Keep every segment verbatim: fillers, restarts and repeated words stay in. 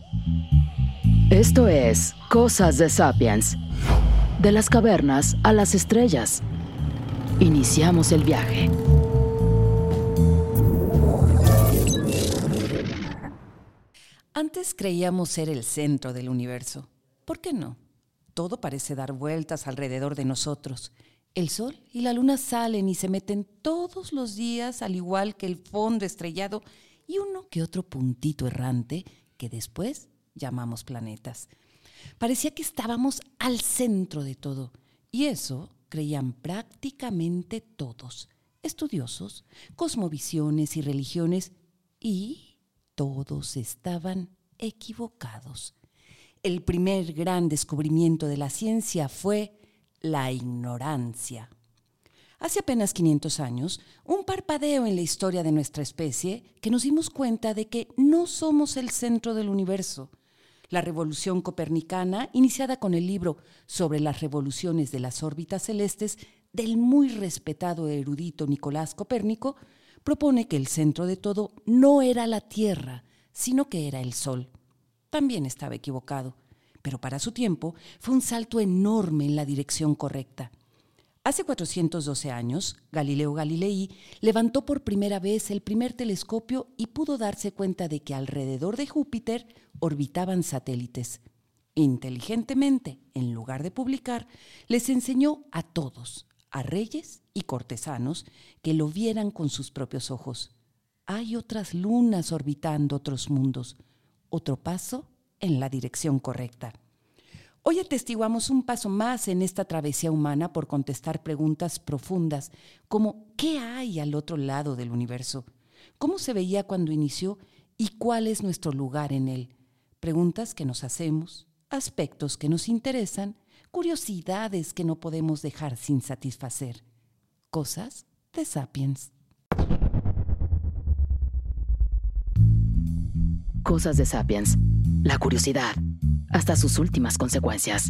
Esto es Cosas de Sapiens. De las cavernas a las estrellas. Iniciamos el viaje. Antes creíamos ser el centro del universo. ¿Por qué no? Todo parece dar vueltas alrededor de nosotros. El sol y la luna salen y se meten todos los días, al igual que el fondo estrellado y uno que otro puntito errante que después llamamos planetas. Parecía que estábamos al centro de todo, y eso creían prácticamente todos, estudiosos, cosmovisiones y religiones, y todos estaban equivocados. El primer gran descubrimiento de la ciencia fue la ignorancia. Hace apenas quinientos años, un parpadeo en la historia de nuestra especie, que nos dimos cuenta de que no somos el centro del universo. La revolución copernicana, iniciada con el libro sobre las revoluciones de las órbitas celestes del muy respetado erudito Nicolás Copérnico, propone que el centro de todo no era la Tierra, sino que era el Sol. También estaba equivocado, pero para su tiempo fue un salto enorme en la dirección correcta. Hace cuatrocientos doce años, Galileo Galilei levantó por primera vez el primer telescopio y pudo darse cuenta de que alrededor de Júpiter orbitaban satélites. Inteligentemente, en lugar de publicar, les enseñó a todos, a reyes y cortesanos, que lo vieran con sus propios ojos. Hay otras lunas orbitando otros mundos, otro paso en la dirección correcta. Hoy atestiguamos un paso más en esta travesía humana por contestar preguntas profundas como ¿qué hay al otro lado del universo? ¿Cómo se veía cuando inició y cuál es nuestro lugar en él? Preguntas que nos hacemos, aspectos que nos interesan, curiosidades que no podemos dejar sin satisfacer. Cosas de Sapiens. Cosas de Sapiens. La curiosidad, hasta sus últimas consecuencias.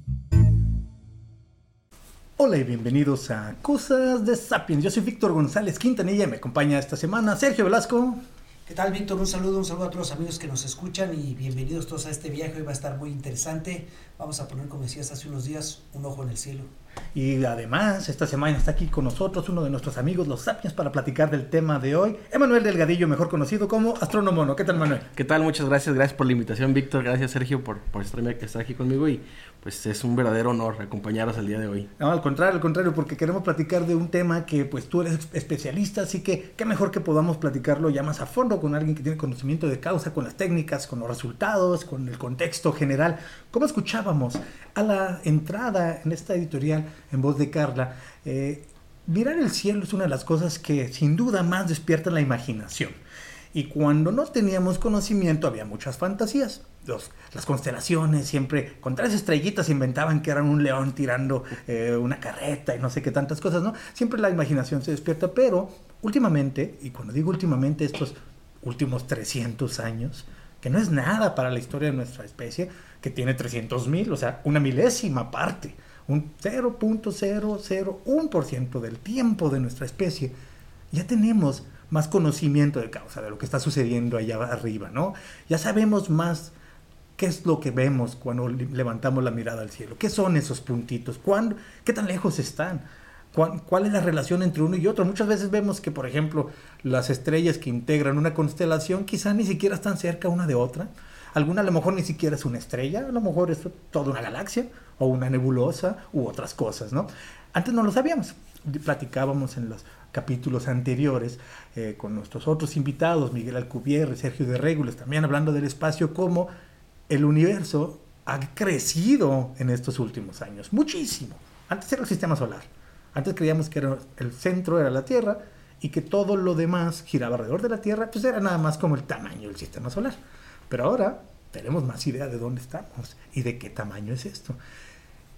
Hola y bienvenidos a Cosas de Sapiens. Yo soy Víctor González Quintanilla y me acompaña esta semana Sergio Velasco. ¿Qué tal, Víctor? Un saludo, un saludo a todos los amigos que nos escuchan y bienvenidos todos a este viaje. Hoy va a estar muy interesante. Vamos a poner, como decías hace unos días, un ojo en el cielo. Y además, esta semana está aquí con nosotros uno de nuestros amigos, los Sapiens, para platicar del tema de hoy, Emanuel Delgadillo, mejor conocido como Astrónomo Mono. ¿Qué tal, Manuel? ¿Qué tal? Muchas gracias. Gracias por la invitación, Víctor. Gracias, Sergio, por, por estar aquí conmigo y pues es un verdadero honor acompañaros el día de hoy. No, al contrario, al contrario, porque queremos platicar de un tema que pues tú eres especialista, así que qué mejor que podamos platicarlo ya más a fondo con alguien que tiene conocimiento de causa, con las técnicas, con los resultados, con el contexto general. Como escuchábamos a la entrada en esta editorial en voz de Carla, eh, mirar el cielo es una de las cosas que sin duda más despiertan la imaginación. Y cuando no teníamos conocimiento había muchas fantasías. Los, las constelaciones siempre, con tres estrellitas inventaban que eran un león tirando eh, una carreta y no sé qué tantas cosas, ¿no? Siempre la imaginación se despierta, pero últimamente, y cuando digo últimamente, estos últimos trescientos años, que no es nada para la historia de nuestra especie, que tiene trescientos mil, o sea, una milésima parte, un cero punto cero cero uno por ciento del tiempo de nuestra especie, ya tenemos más conocimiento de causa de lo que está sucediendo allá arriba, ¿no? Ya sabemos más qué es lo que vemos cuando levantamos la mirada al cielo, qué son esos puntitos, ¿Cuándo, qué tan lejos están, ¿Cuál, cuál es la relación entre uno y otro. Muchas veces vemos que, por ejemplo, las estrellas que integran una constelación quizá ni siquiera están cerca una de otra. Alguna a lo mejor ni siquiera es una estrella, a lo mejor es toda una galaxia o una nebulosa u otras cosas, ¿no? Antes no lo sabíamos. Platicábamos en los capítulos anteriores eh, con nuestros otros invitados, Miguel Alcubierre, Sergio de Régules, también hablando del espacio, cómo el universo ha crecido en estos últimos años, muchísimo. Antes era el sistema solar. Antes creíamos que era el centro era la Tierra y que todo lo demás giraba alrededor de la Tierra, pues era nada más como el tamaño del sistema solar. Pero ahora tenemos más idea de dónde estamos y de qué tamaño es esto.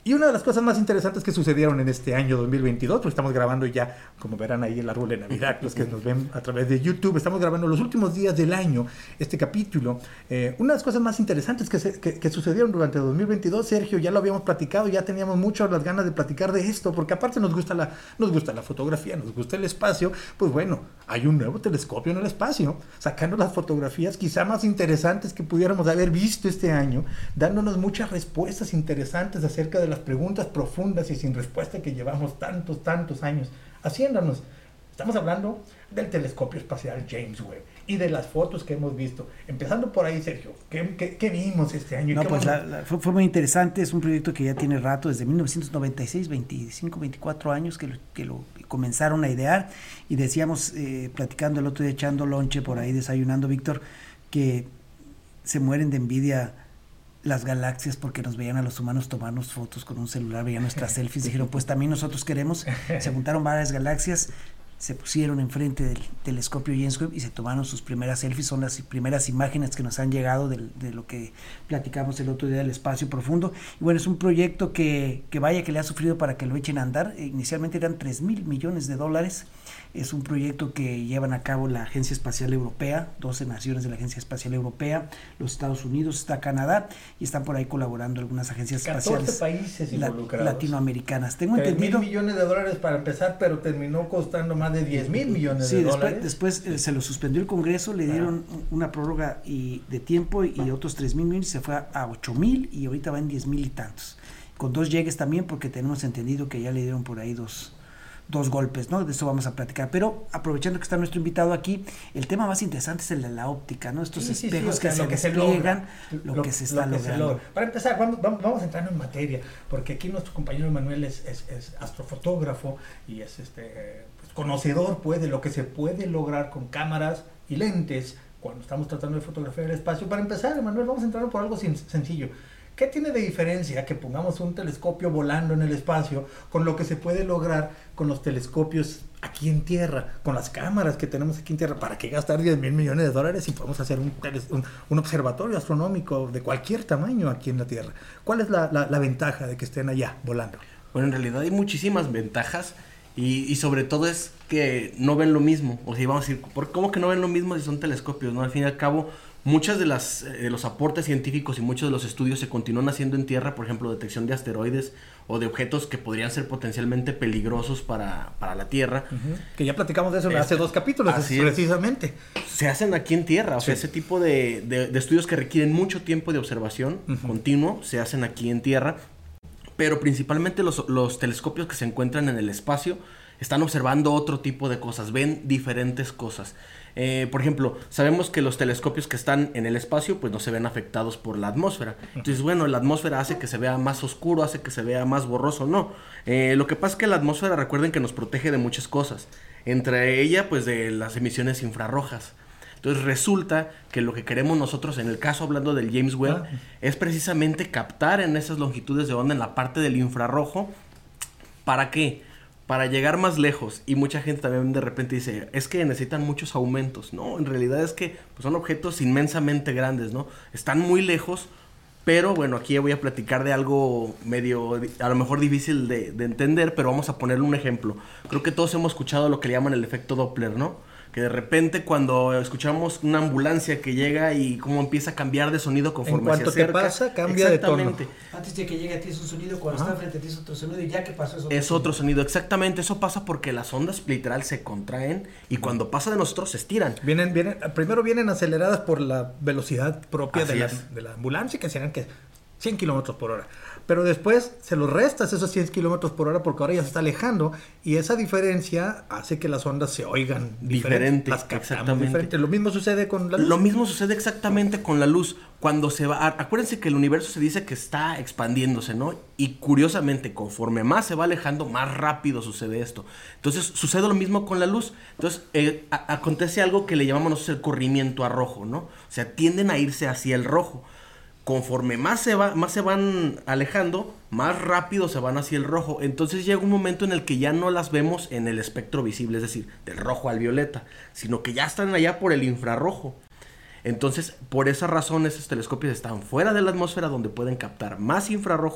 Y una de las cosas más interesantes que sucedieron en este año dos mil veintidós, pues estamos grabando ya, como verán ahí el árbol de Navidad, los que nos ven a través de YouTube, estamos grabando los últimos días del año, este capítulo. Eh, una de las cosas más interesantes que, se, que, que sucedieron durante dos mil veintidós, Sergio, ya lo habíamos platicado, ya teníamos muchas las ganas de platicar de esto, porque aparte nos gusta la, nos gusta la fotografía, nos gusta el espacio, pues bueno, hay un nuevo telescopio en el espacio, sacando las fotografías quizá más interesantes que pudiéramos haber visto este año, dándonos muchas respuestas interesantes acerca de la las preguntas profundas y sin respuesta que llevamos tantos, tantos años haciéndonos. Estamos hablando del telescopio espacial James Webb y de las fotos que hemos visto. Empezando por ahí, Sergio, ¿qué, qué, qué vimos este año? No, ¿Qué pues vamos... la, la, fue, fue muy interesante, es un proyecto que ya tiene rato, desde mil novecientos noventa y seis, veinticinco, veinticuatro años que lo, que lo comenzaron a idear, y decíamos, eh, platicando el otro día, echando lonche por ahí, desayunando, Víctor, que se mueren de envidia las galaxias porque nos veían a los humanos tomarnos fotos con un celular, veían nuestras selfies, dijeron, pues también nosotros queremos. Se juntaron varias galaxias, se pusieron enfrente del telescopio James Webb y se tomaron sus primeras selfies. Son las primeras imágenes que nos han llegado de, de lo que platicamos el otro día del espacio profundo. Y bueno, es un proyecto que, que vaya que le ha sufrido para que lo echen a andar. Inicialmente eran tres mil millones de dólares. Es un proyecto que llevan a cabo la Agencia Espacial Europea, doce naciones de la Agencia Espacial Europea, los Estados Unidos, está Canadá, y están por ahí colaborando algunas agencias espaciales países involucrados. La, latinoamericanas. Tengo tres entendido... mil millones de dólares para empezar, pero terminó costando más de diez mil millones sí, de después, dólares. Después eh, se lo suspendió el Congreso, le dieron ah. una prórroga y, de tiempo y, y otros tres mil millones, se fue a, a ocho mil y ahorita va en diez mil y tantos. Con dos llegues también, porque tenemos entendido que ya le dieron por ahí dos... dos golpes, ¿no? De eso vamos a platicar. Pero aprovechando que está nuestro invitado aquí, el tema más interesante es el de la óptica, ¿no? Estos sí, sí, espejos sí, o sea, que, lo se que despliegan, se lo, lo que se está lo que logrando. Se Para empezar, vamos, vamos entrando en materia, porque aquí nuestro compañero Manuel es, es, es astrofotógrafo y es este pues, conocedor, pues, de lo que se puede lograr con cámaras y lentes cuando estamos tratando de fotografiar el espacio. Para empezar, Manuel, vamos a entrar por algo sin, sencillo. ¿Qué tiene de diferencia que pongamos un telescopio volando en el espacio con lo que se puede lograr con los telescopios aquí en tierra, con las cámaras que tenemos aquí en tierra? ¿Para qué gastar diez mil millones de dólares si podemos hacer un, teles, un, un observatorio astronómico de cualquier tamaño aquí en la Tierra? ¿Cuál es la, la, la ventaja de que estén allá volando? Bueno, en realidad hay muchísimas ventajas y, y sobre todo es que no ven lo mismo. O sea, vamos a decir, ¿por cómo que no ven lo mismo si son telescopios, no? Al fin y al cabo, muchas de las eh, los aportes científicos y muchos de los estudios se continúan haciendo en tierra, por ejemplo, detección de asteroides o de objetos que podrían ser potencialmente peligrosos para, para la Tierra. Uh-huh. Que ya platicamos de eso este, hace dos capítulos, así precisamente. Es. Se hacen aquí en tierra, o sí. sea, ese tipo de, de, de estudios que requieren mucho tiempo de observación uh-huh. continuo, se hacen aquí en tierra, pero principalmente los, los telescopios que se encuentran en el espacio están observando otro tipo de cosas, ven diferentes cosas. Eh, por ejemplo, sabemos que los telescopios que están en el espacio pues no se ven afectados por la atmósfera. Entonces, bueno, la atmósfera hace que se vea más oscuro, hace que se vea más borroso. No, eh, lo que pasa es que la atmósfera, recuerden que nos protege de muchas cosas, entre ella pues de las emisiones infrarrojas. Entonces resulta que lo que queremos nosotros, en el caso hablando del James Webb, ah. es precisamente captar en esas longitudes de onda, en la parte del infrarrojo. ¿Para qué? Para llegar más lejos. Y mucha gente también de repente dice, es que necesitan muchos aumentos. No, en realidad es que pues, son objetos inmensamente grandes, ¿no? Están muy lejos, pero bueno, aquí voy a platicar de algo medio, a lo mejor difícil de, de entender, pero vamos a ponerle un ejemplo. Creo que todos hemos escuchado lo que le llaman el efecto Doppler, ¿no? Que de repente cuando escuchamos una ambulancia que llega y cómo empieza a cambiar de sonido conforme se acerca. En cuanto te pasa, cambia de tono. Antes de que llegue a ti es un sonido, cuando Ajá. está frente a ti es otro sonido y ya que pasó es otro Es sonido. otro sonido, exactamente. Eso pasa porque las ondas literal se contraen y cuando pasa de nosotros se estiran. Vienen, vienen, primero vienen aceleradas por la velocidad propia de la, de la ambulancia, que serán que cien kilómetros por hora. Pero después se los restas esos cien kilómetros por hora porque ahora ya se está alejando y esa diferencia hace que las ondas se oigan diferente. Las exactamente. Diferente. Lo mismo sucede con la luz. Lo mismo sucede exactamente con la luz. Cuando se va... Acuérdense que el universo se dice que está expandiéndose, ¿no? Y curiosamente, conforme más se va alejando, más rápido sucede esto. Entonces, sucede lo mismo con la luz. Entonces, eh, a- acontece algo que le llamamos nosotros el corrimiento a rojo, ¿no? O sea, tienden a irse hacia el rojo. Conforme más se, va, más se van alejando, más rápido se van hacia el rojo. Entonces llega un momento en el que ya no las vemos en el espectro visible, es decir, del rojo al violeta, sino que ya están allá por el infrarrojo. Entonces, por esa razón, esos telescopios están fuera de la atmósfera donde pueden captar más infrarrojo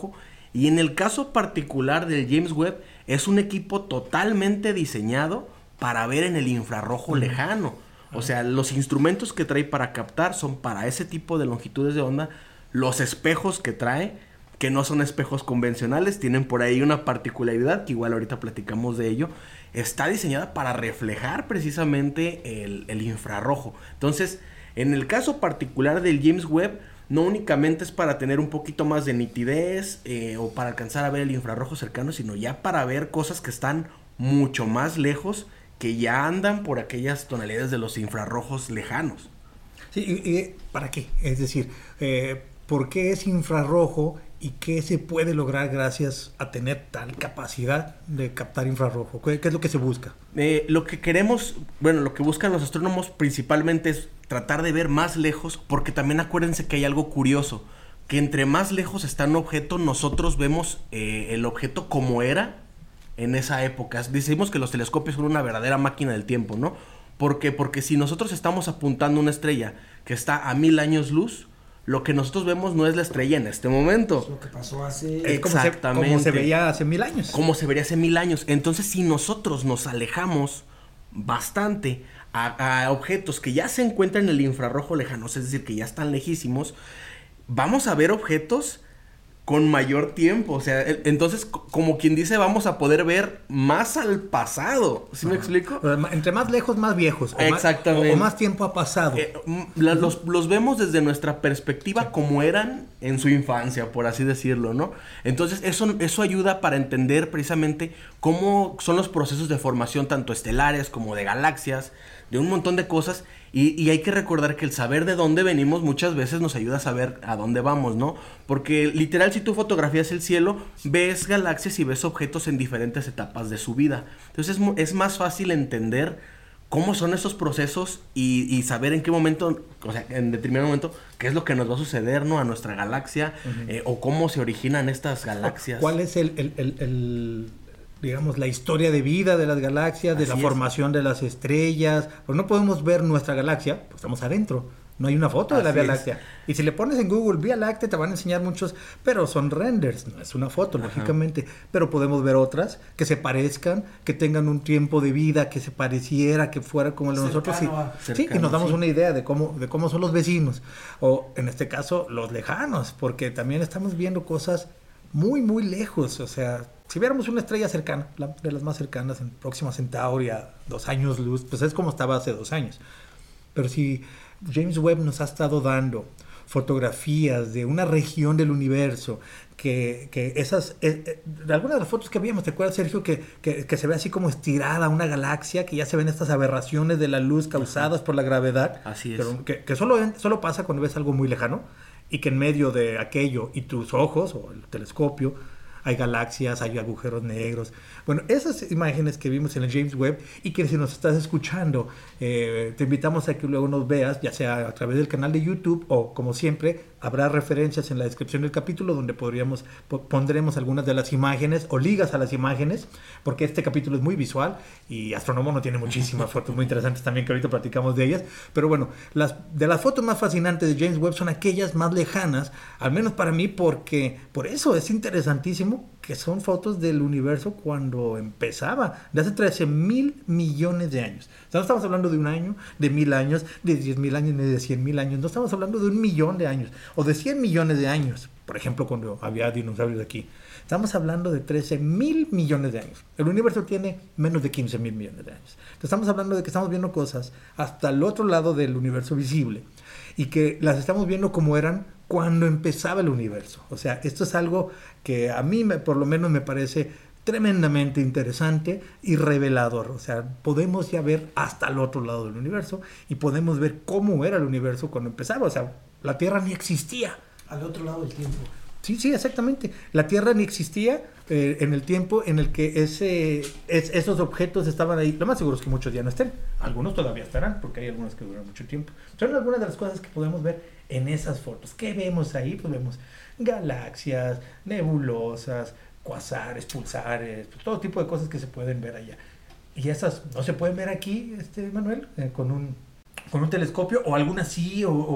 Y en el caso particular del James Webb, es un equipo totalmente diseñado para ver en el infrarrojo uh-huh. lejano. O sea, los instrumentos que trae para captar son para ese tipo de longitudes de onda. Los espejos que trae, que no son espejos convencionales, tienen por ahí una particularidad, que igual ahorita platicamos de ello. Está diseñada para reflejar precisamente el, el infrarrojo. Entonces, en el caso particular del James Webb, no únicamente es para tener un poquito más de nitidez eh, o para alcanzar a ver el infrarrojo cercano, sino ya para ver cosas que están mucho más lejos, que ya andan por aquellas tonalidades de los infrarrojos lejanos. Sí, ¿y, y para qué? Es decir, eh, ¿por qué es infrarrojo y qué se puede lograr gracias a tener tal capacidad de captar infrarrojo? ¿Qué, qué es lo que se busca? Eh, lo que queremos, bueno, lo que buscan los astrónomos principalmente es tratar de ver más lejos, porque también acuérdense que hay algo curioso, que entre más lejos está un objeto, nosotros vemos eh, el objeto como era en esa época. Decimos que los telescopios son una verdadera máquina del tiempo, ¿no? ¿Por qué? Porque si nosotros estamos apuntando una estrella que está a mil años luz, lo que nosotros vemos no es la estrella en este momento. Es lo que pasó hace... Exactamente. Como se, como se veía hace mil años. Como se vería hace mil años. Entonces, si nosotros nos alejamos bastante a, a objetos que ya se encuentran en el infrarrojo lejano, es decir, que ya están lejísimos, vamos a ver objetos con mayor tiempo. O sea, entonces, como quien dice, vamos a poder ver más al pasado. ¿Sí me uh-huh. explico? Entre más lejos, más viejos. O Exactamente. Más, o, o más tiempo ha pasado. Eh, la, uh-huh. los, los vemos desde nuestra perspectiva sí. como eran en su infancia, por así decirlo, ¿no? Entonces, eso, eso ayuda para entender precisamente cómo son los procesos de formación tanto estelares como de galaxias, de un montón de cosas. Y, y hay que recordar que el saber de dónde venimos muchas veces nos ayuda a saber a dónde vamos, ¿no? Porque literal, si tú fotografías el cielo, ves galaxias y ves objetos en diferentes etapas de su vida. Entonces es, es más fácil entender cómo son esos procesos y, y saber en qué momento, o sea, en determinado momento, qué es lo que nos va a suceder, ¿no? A nuestra galaxia, uh-huh. eh, o cómo se originan estas galaxias. ¿Cuál es el... el, el, el... digamos, la historia de vida de las galaxias, de Así la es. formación de las estrellas? Pues no podemos ver nuestra galaxia, pues estamos adentro. No hay una foto Así de la Vía es. Láctea. Y si le pones en Google Vía Láctea, te van a enseñar muchos, pero son renders, no es una foto, Ajá. lógicamente. Pero podemos ver otras que se parezcan, que tengan un tiempo de vida, que se pareciera, que fuera como el de nosotros. Y, cercano, sí, y nos damos sí. una idea de cómo, de cómo son los vecinos. O, en este caso, los lejanos, porque también estamos viendo cosas muy, muy lejos. O sea, si viéramos una estrella cercana, la, de las más cercanas, en Próxima Centauri, a dos años luz, pues es como estaba hace dos años. Pero si James Webb nos ha estado dando fotografías de una región del universo, que, que esas, eh, de algunas de las fotos que vimos, ¿te acuerdas, Sergio? Que, que, que se ve así como estirada una galaxia, que ya se ven estas aberraciones de la luz causadas Ajá. por la gravedad. Así es. Pero que, que solo, solo pasa cuando ves algo muy lejano, y que en medio de aquello y tus ojos, o el telescopio, hay galaxias, hay agujeros negros. Bueno, esas imágenes que vimos en el James Webb, y que si nos estás escuchando, eh, te invitamos a que luego nos veas, ya sea a través del canal de YouTube, o como siempre, habrá referencias en la descripción del capítulo donde podríamos, pondremos algunas de las imágenes o ligas a las imágenes, porque este capítulo es muy visual y Astrónomo no tiene muchísimas fotos muy interesantes también, que ahorita platicamos de ellas. Pero bueno, las, de las fotos más fascinantes de James Webb son aquellas más lejanas, al menos para mí, porque por eso es interesantísimo, que son fotos del universo cuando empezaba, de hace trece mil millones de años. O sea, no estamos hablando de un año, de mil años, de diez mil años, ni de cien mil años. No estamos hablando de un millón de años, o de cien millones de años. Por ejemplo, cuando había dinosaurios aquí. Estamos hablando de trece mil millones de años. El universo tiene menos de quince mil millones de años. Entonces, estamos hablando de que estamos viendo cosas hasta el otro lado del universo visible, y que las estamos viendo como eran cuando empezaba el universo. O sea, esto es algo que a mí, me, por lo menos, me parece tremendamente interesante y revelador. O sea, podemos ya ver hasta el otro lado del universo, y podemos ver cómo era el universo cuando empezaba. O sea, la Tierra ni existía. Al otro lado del tiempo. Sí, sí, exactamente. La Tierra ni existía eh, en el tiempo en el que ese, es, esos objetos estaban ahí. Lo más seguro es que muchos ya no estén. Algunos todavía estarán, porque hay algunos que duran mucho tiempo. Son algunas de las cosas que podemos ver en esas fotos. ¿Qué vemos ahí? Pues vemos galaxias, nebulosas, cuasares, pulsares, pues todo tipo de cosas que se pueden ver allá. Y esas no se pueden ver aquí, este Manuel, eh, con un con un telescopio, o algunas sí, o, o,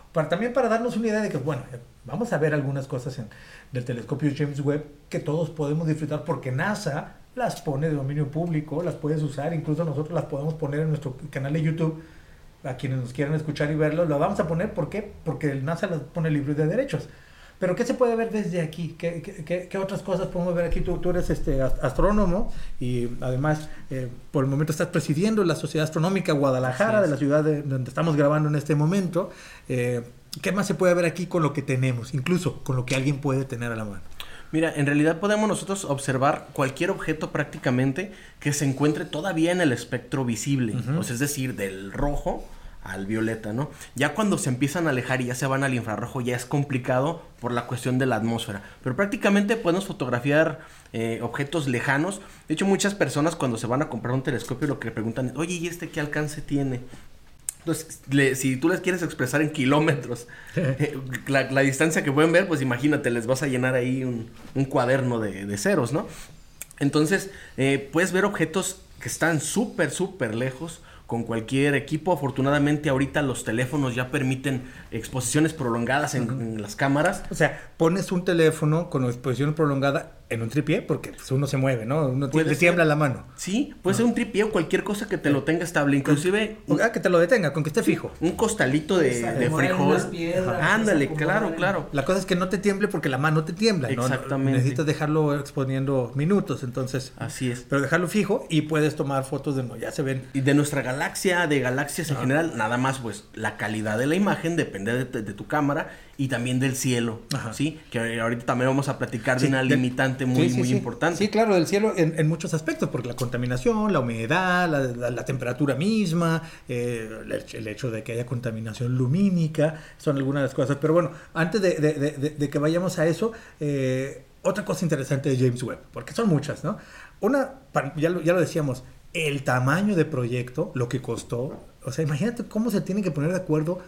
para, también para darnos una idea de que, bueno, vamos a ver algunas cosas en, del telescopio James Webb que todos podemos disfrutar porque NASA las pone de dominio público, las puedes usar, incluso nosotros las podemos poner en nuestro canal de YouTube. A quienes nos quieran escuchar y verlo, lo vamos a poner, ¿por qué? Porque el NASA las pone libres de derechos. Pero ¿qué se puede ver desde aquí? ¿Qué, qué, qué otras cosas podemos ver aquí? Tú, tú eres este, astrónomo y además eh, por el momento estás presidiendo la Sociedad Astronómica Guadalajara, de la ciudad de, donde estamos grabando en este momento. Eh, ¿Qué más se puede ver aquí con lo que tenemos? Incluso con lo que alguien puede tener a la mano. Mira, en realidad podemos nosotros observar cualquier objeto prácticamente que se encuentre todavía en el espectro visible, uh-huh. o sea, es decir, del rojo al violeta, ¿no? Ya cuando se empiezan a alejar y ya se van al infrarrojo ya es complicado por la cuestión de la atmósfera, pero prácticamente podemos fotografiar eh, objetos lejanos. De hecho, muchas personas cuando se van a comprar un telescopio lo que le preguntan es, oye, ¿y este qué alcance tiene? Entonces, le, si tú les quieres expresar en kilómetros eh, la, la distancia que pueden ver, pues imagínate, les vas a llenar ahí un, un cuaderno de, de ceros, ¿no? Entonces, eh, puedes ver objetos que están súper, súper lejos con cualquier equipo. Afortunadamente, ahorita los teléfonos ya permiten exposiciones prolongadas en, uh-huh. en las cámaras. O sea, pones un teléfono con exposición prolongada en un tripié, porque pues, uno se mueve, ¿no? Uno le tiembla la mano. Sí, puede uh-huh. ser un tripié o cualquier cosa que te lo tenga estable, inclusive... O, ah, que te lo detenga, con que esté fijo. Un costalito de, de frijol. Piedras, ándale, claro, claro. La cosa es que no te tiemble porque la mano te tiembla, ¿no? Exactamente. Necesitas dejarlo exponiendo minutos, entonces... Así es. Pero dejarlo fijo y puedes tomar fotos de... No, ya se ven. Y de nuestra galaxia, de galaxias en uh-huh. general, nada más, pues, la calidad de la imagen depende de, de, de tu cámara y también del cielo, Ajá. ¿sí? Que ahorita también vamos a platicar sí, de una de, limitante muy, sí, sí, muy sí. importante. Sí, claro, del cielo en, en muchos aspectos, porque la contaminación, la humedad, la, la, la temperatura misma, eh, el, el hecho de que haya contaminación lumínica, son algunas de las cosas. Pero bueno, antes de, de, de, de que vayamos a eso, eh, otra cosa interesante de James Webb, porque son muchas, ¿no? Una, ya lo, ya lo decíamos, el tamaño de proyecto, lo que costó, o sea, imagínate cómo se tienen que poner de acuerdo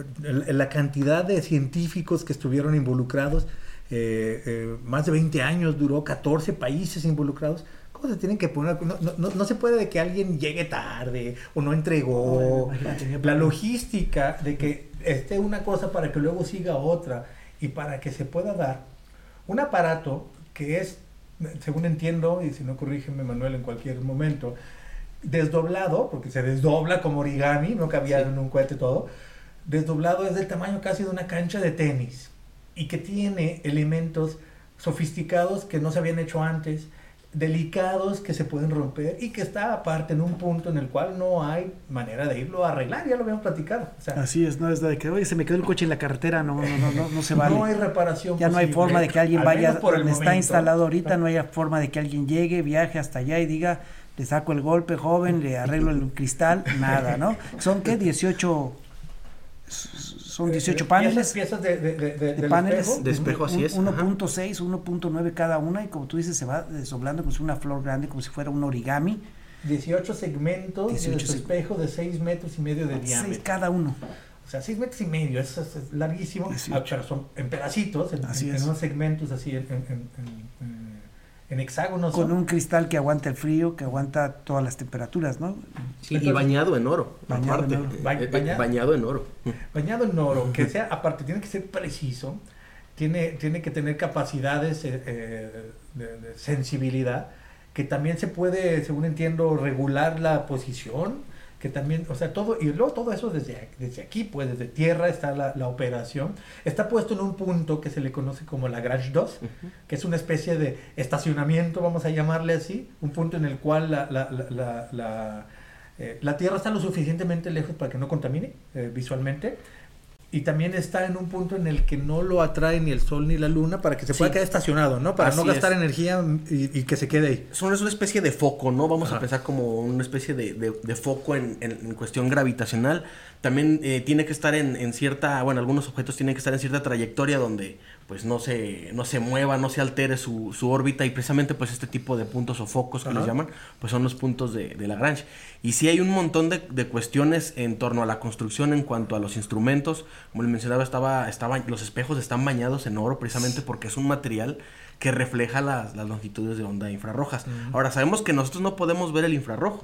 la cantidad de científicos que estuvieron involucrados, eh, eh, más de veinte años duró, catorce países involucrados. ¿Cómo se tienen que poner? No, no, no se puede de que alguien llegue tarde o no entregó. No, la logística de que esté una cosa para que luego siga otra y para que se pueda dar un aparato que es, según entiendo, y si no corrígeme Manuel en cualquier momento, desdoblado, porque se desdobla como origami, no cabía sí. en un cohete todo, desdoblado es del tamaño casi de una cancha de tenis y que tiene elementos sofisticados que no se habían hecho antes, delicados que se pueden romper y que está aparte en un punto en el cual no hay manera de irlo a arreglar, ya lo habíamos platicado. O sea, así es, no es de que, oye, se me quedó el coche en la carretera, no, no, no, no, no se vale. No hay reparación ya posible. No hay forma de que alguien vaya donde está momento. instalado ahorita, no hay forma de que alguien llegue, viaje hasta allá y diga, le saco el golpe, joven, le arreglo el cristal, nada, ¿no? ¿Son qué? dieciocho... Son dieciocho paneles, piezas de, de, de, de, de paneles espejo. de espejo, así es, uno punto seis, uno punto nueve cada una y como tú dices se va desdoblando como si fuera una flor grande, como si fuera un origami. dieciocho segmentos dieciocho de espejo de seis metros y medio de diámetro. seis cada uno. O sea, seis metros y medio, eso es, es larguísimo, ah, pero son en pedacitos, en, en, en unos segmentos así, en, en, en, en en hexágonos. Con ¿no? un cristal que aguanta el frío, que aguanta todas las temperaturas, ¿no? Sí, Entonces, y bañado en oro. Bañado aparte, en oro. Ba bañado. bañado en oro. Bañado en oro, que sea, aparte, tiene que ser preciso, tiene, tiene que tener capacidades eh, eh, de, de sensibilidad, que también se puede, según entiendo, regular la posición, que también, o sea, todo, y luego todo eso desde, desde aquí, pues desde tierra está la, la operación, está puesto en un punto que se le conoce como Lagrange dos, uh-huh. que es una especie de estacionamiento, vamos a llamarle así, un punto en el cual la, la, la, la, la, eh, la tierra está lo suficientemente lejos para que no contamine eh, visualmente, y también está en un punto en el que no lo atrae ni el sol ni la luna para que se pueda sí. quedar estacionado, ¿no? Para Así no gastar es. energía y, y que se quede ahí. Son, es una especie de foco, ¿no? Vamos Ajá. a pensar como una especie de, de, de foco en, en, en cuestión gravitacional. También eh, tiene que estar en, en cierta, bueno, algunos objetos tienen que estar en cierta trayectoria donde pues no se, no se mueva, no se altere su, su órbita, y precisamente pues este tipo de puntos o focos que Ajá. les llaman, pues son los puntos de, de Lagrange. Y sí hay un montón de, de cuestiones en torno a la construcción en cuanto a los instrumentos. Como les mencionaba, estaba, estaba, los espejos están bañados en oro precisamente porque es un material que refleja las, las longitudes de onda infrarrojas. Uh-huh. Ahora, sabemos que nosotros no podemos ver el infrarrojo.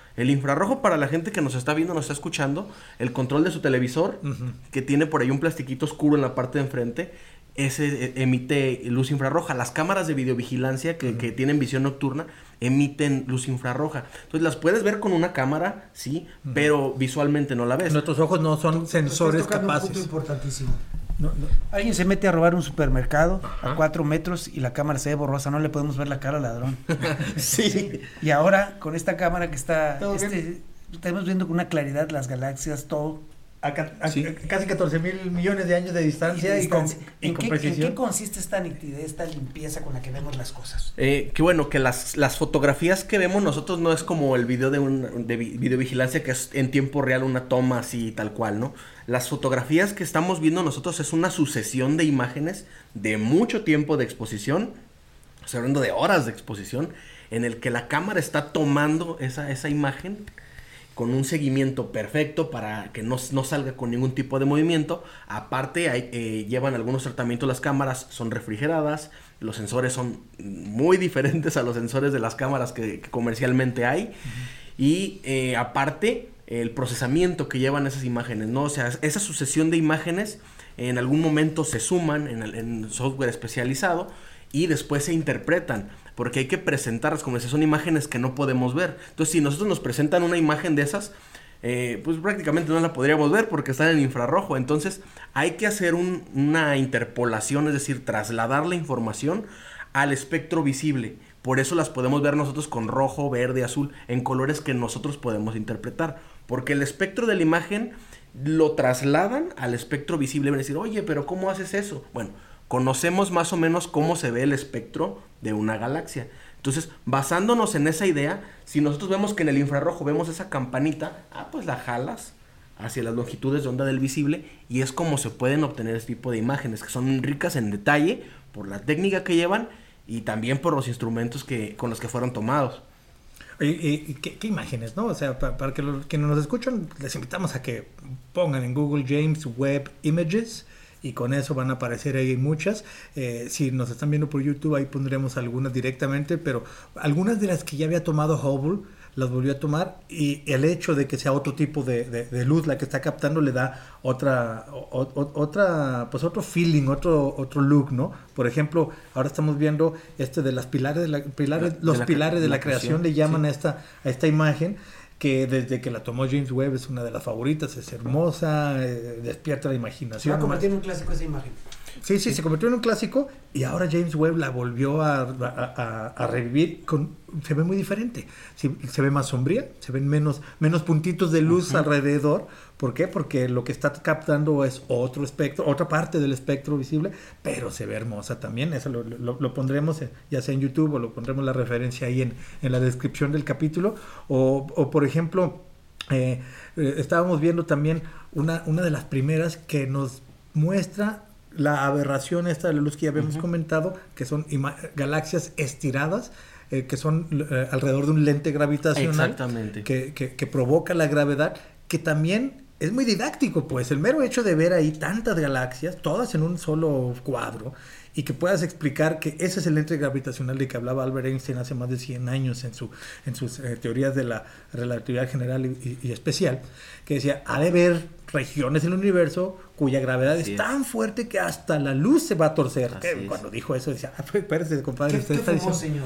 El infrarrojo, para la gente que nos está viendo, nos está escuchando, el control de su televisor, uh-huh. que tiene por ahí un plastiquito oscuro en la parte de enfrente, ese emite luz infrarroja. Las cámaras de videovigilancia que, uh-huh. que tienen visión nocturna emiten luz infrarroja. Entonces las puedes ver con una cámara, sí, uh-huh. pero visualmente no la ves. Nuestros ojos no son sensores capaces. Un punto importantísimo. No, no. Alguien se mete a robar un supermercado Ajá. a cuatro metros y la cámara se ve borrosa, no le podemos ver la cara al ladrón. sí. sí. Y ahora, con esta cámara que está, este, estamos viendo con una claridad las galaxias, todo. A, ca- a sí. casi catorce mil millones de años de distancia y, y, con, y ¿En, con qué, precisión. ¿En qué consiste esta nitidez, esta limpieza con la que vemos las cosas? Eh, que bueno, que las, las fotografías que vemos nosotros no es como el video de, un, de videovigilancia que es en tiempo real una toma así tal cual, ¿no? Las fotografías que estamos viendo nosotros es una sucesión de imágenes de mucho tiempo de exposición, estoy hablando de horas de exposición, en el que la cámara está tomando esa, esa imagen con un seguimiento perfecto para que no, no salga con ningún tipo de movimiento. Aparte, hay, eh, llevan algunos tratamientos las cámaras, son refrigeradas, los sensores son muy diferentes a los sensores de las cámaras que, que comercialmente hay. Uh-huh. Y eh, aparte, el procesamiento que llevan esas imágenes, ¿no? O sea, esa sucesión de imágenes en algún momento se suman en, el, en software especializado y después se interpretan, porque hay que presentarlas, como decía, son imágenes que no podemos ver. Entonces, si nosotros nos presentan una imagen de esas, eh, pues prácticamente no la podríamos ver porque está en infrarrojo. Entonces, hay que hacer un, una interpolación, es decir, trasladar la información al espectro visible. Por eso las podemos ver nosotros con rojo, verde, azul, en colores que nosotros podemos interpretar. Porque el espectro de la imagen lo trasladan al espectro visible. Van a decir, oye, pero ¿cómo haces eso? Bueno, conocemos más o menos cómo se ve el espectro de una galaxia. Entonces, basándonos en esa idea, si nosotros vemos que en el infrarrojo vemos esa campanita, ah, pues la jalas hacia las longitudes de onda del visible y es como se pueden obtener este tipo de imágenes, que son ricas en detalle por la técnica que llevan y también por los instrumentos que, con los que fueron tomados. ¿Y, y qué, qué imágenes, no? O sea, para, para que los que nos escuchan, les invitamos a que pongan en Google James Webb Images y con eso van a aparecer ahí muchas. Eh, si nos están viendo por YouTube, ahí pondremos algunas directamente, pero algunas de las que ya había tomado Hubble las volvió a tomar y el hecho de que sea otro tipo de, de, de luz la que está captando le da otra, o, o, otra pues otro feeling, otro, otro look, ¿no? Por ejemplo, ahora estamos viendo este de las pilares, de la, pilares de los la, pilares de la, la creación, le llaman sí. a esta a esta imagen, que desde que la tomó James Webb es una de las favoritas, es hermosa, eh, despierta la imaginación. Se va a convertir en un clásico esa imagen. Sí, sí, sí, se convirtió en un clásico y ahora James Webb la volvió a, a, a, a revivir, con, se ve muy diferente, se, se ve más sombría, se ven menos, menos puntitos de luz uh-huh. alrededor. ¿Por qué? Porque lo que está captando es otro espectro, otra parte del espectro visible, pero se ve hermosa también. Eso lo, lo, lo pondremos ya sea en YouTube o lo pondremos la referencia ahí en, en la descripción del capítulo. O, o por ejemplo, eh, eh, estábamos viendo también una, una de las primeras que nos muestra la aberración esta de la luz que ya habíamos uh-huh. comentado, que son ima- galaxias estiradas, eh, que son eh, alrededor de un lente gravitacional que, que, que provoca la gravedad, que también es muy didáctico, pues el mero hecho de ver ahí tantas galaxias, todas en un solo cuadro, y que puedas explicar que ese es el lente gravitacional de que hablaba Albert Einstein hace más de cien años en, su, en sus eh, teorías de la relatividad general y, y, y especial, que decía, ha de haber regiones en el universo cuya gravedad Así es tan fuerte que hasta la luz se va a torcer. Que cuando dijo eso decía, ah, pues, espérese, compadre, ¿Qué, usted ¿qué está fumó, diciendo...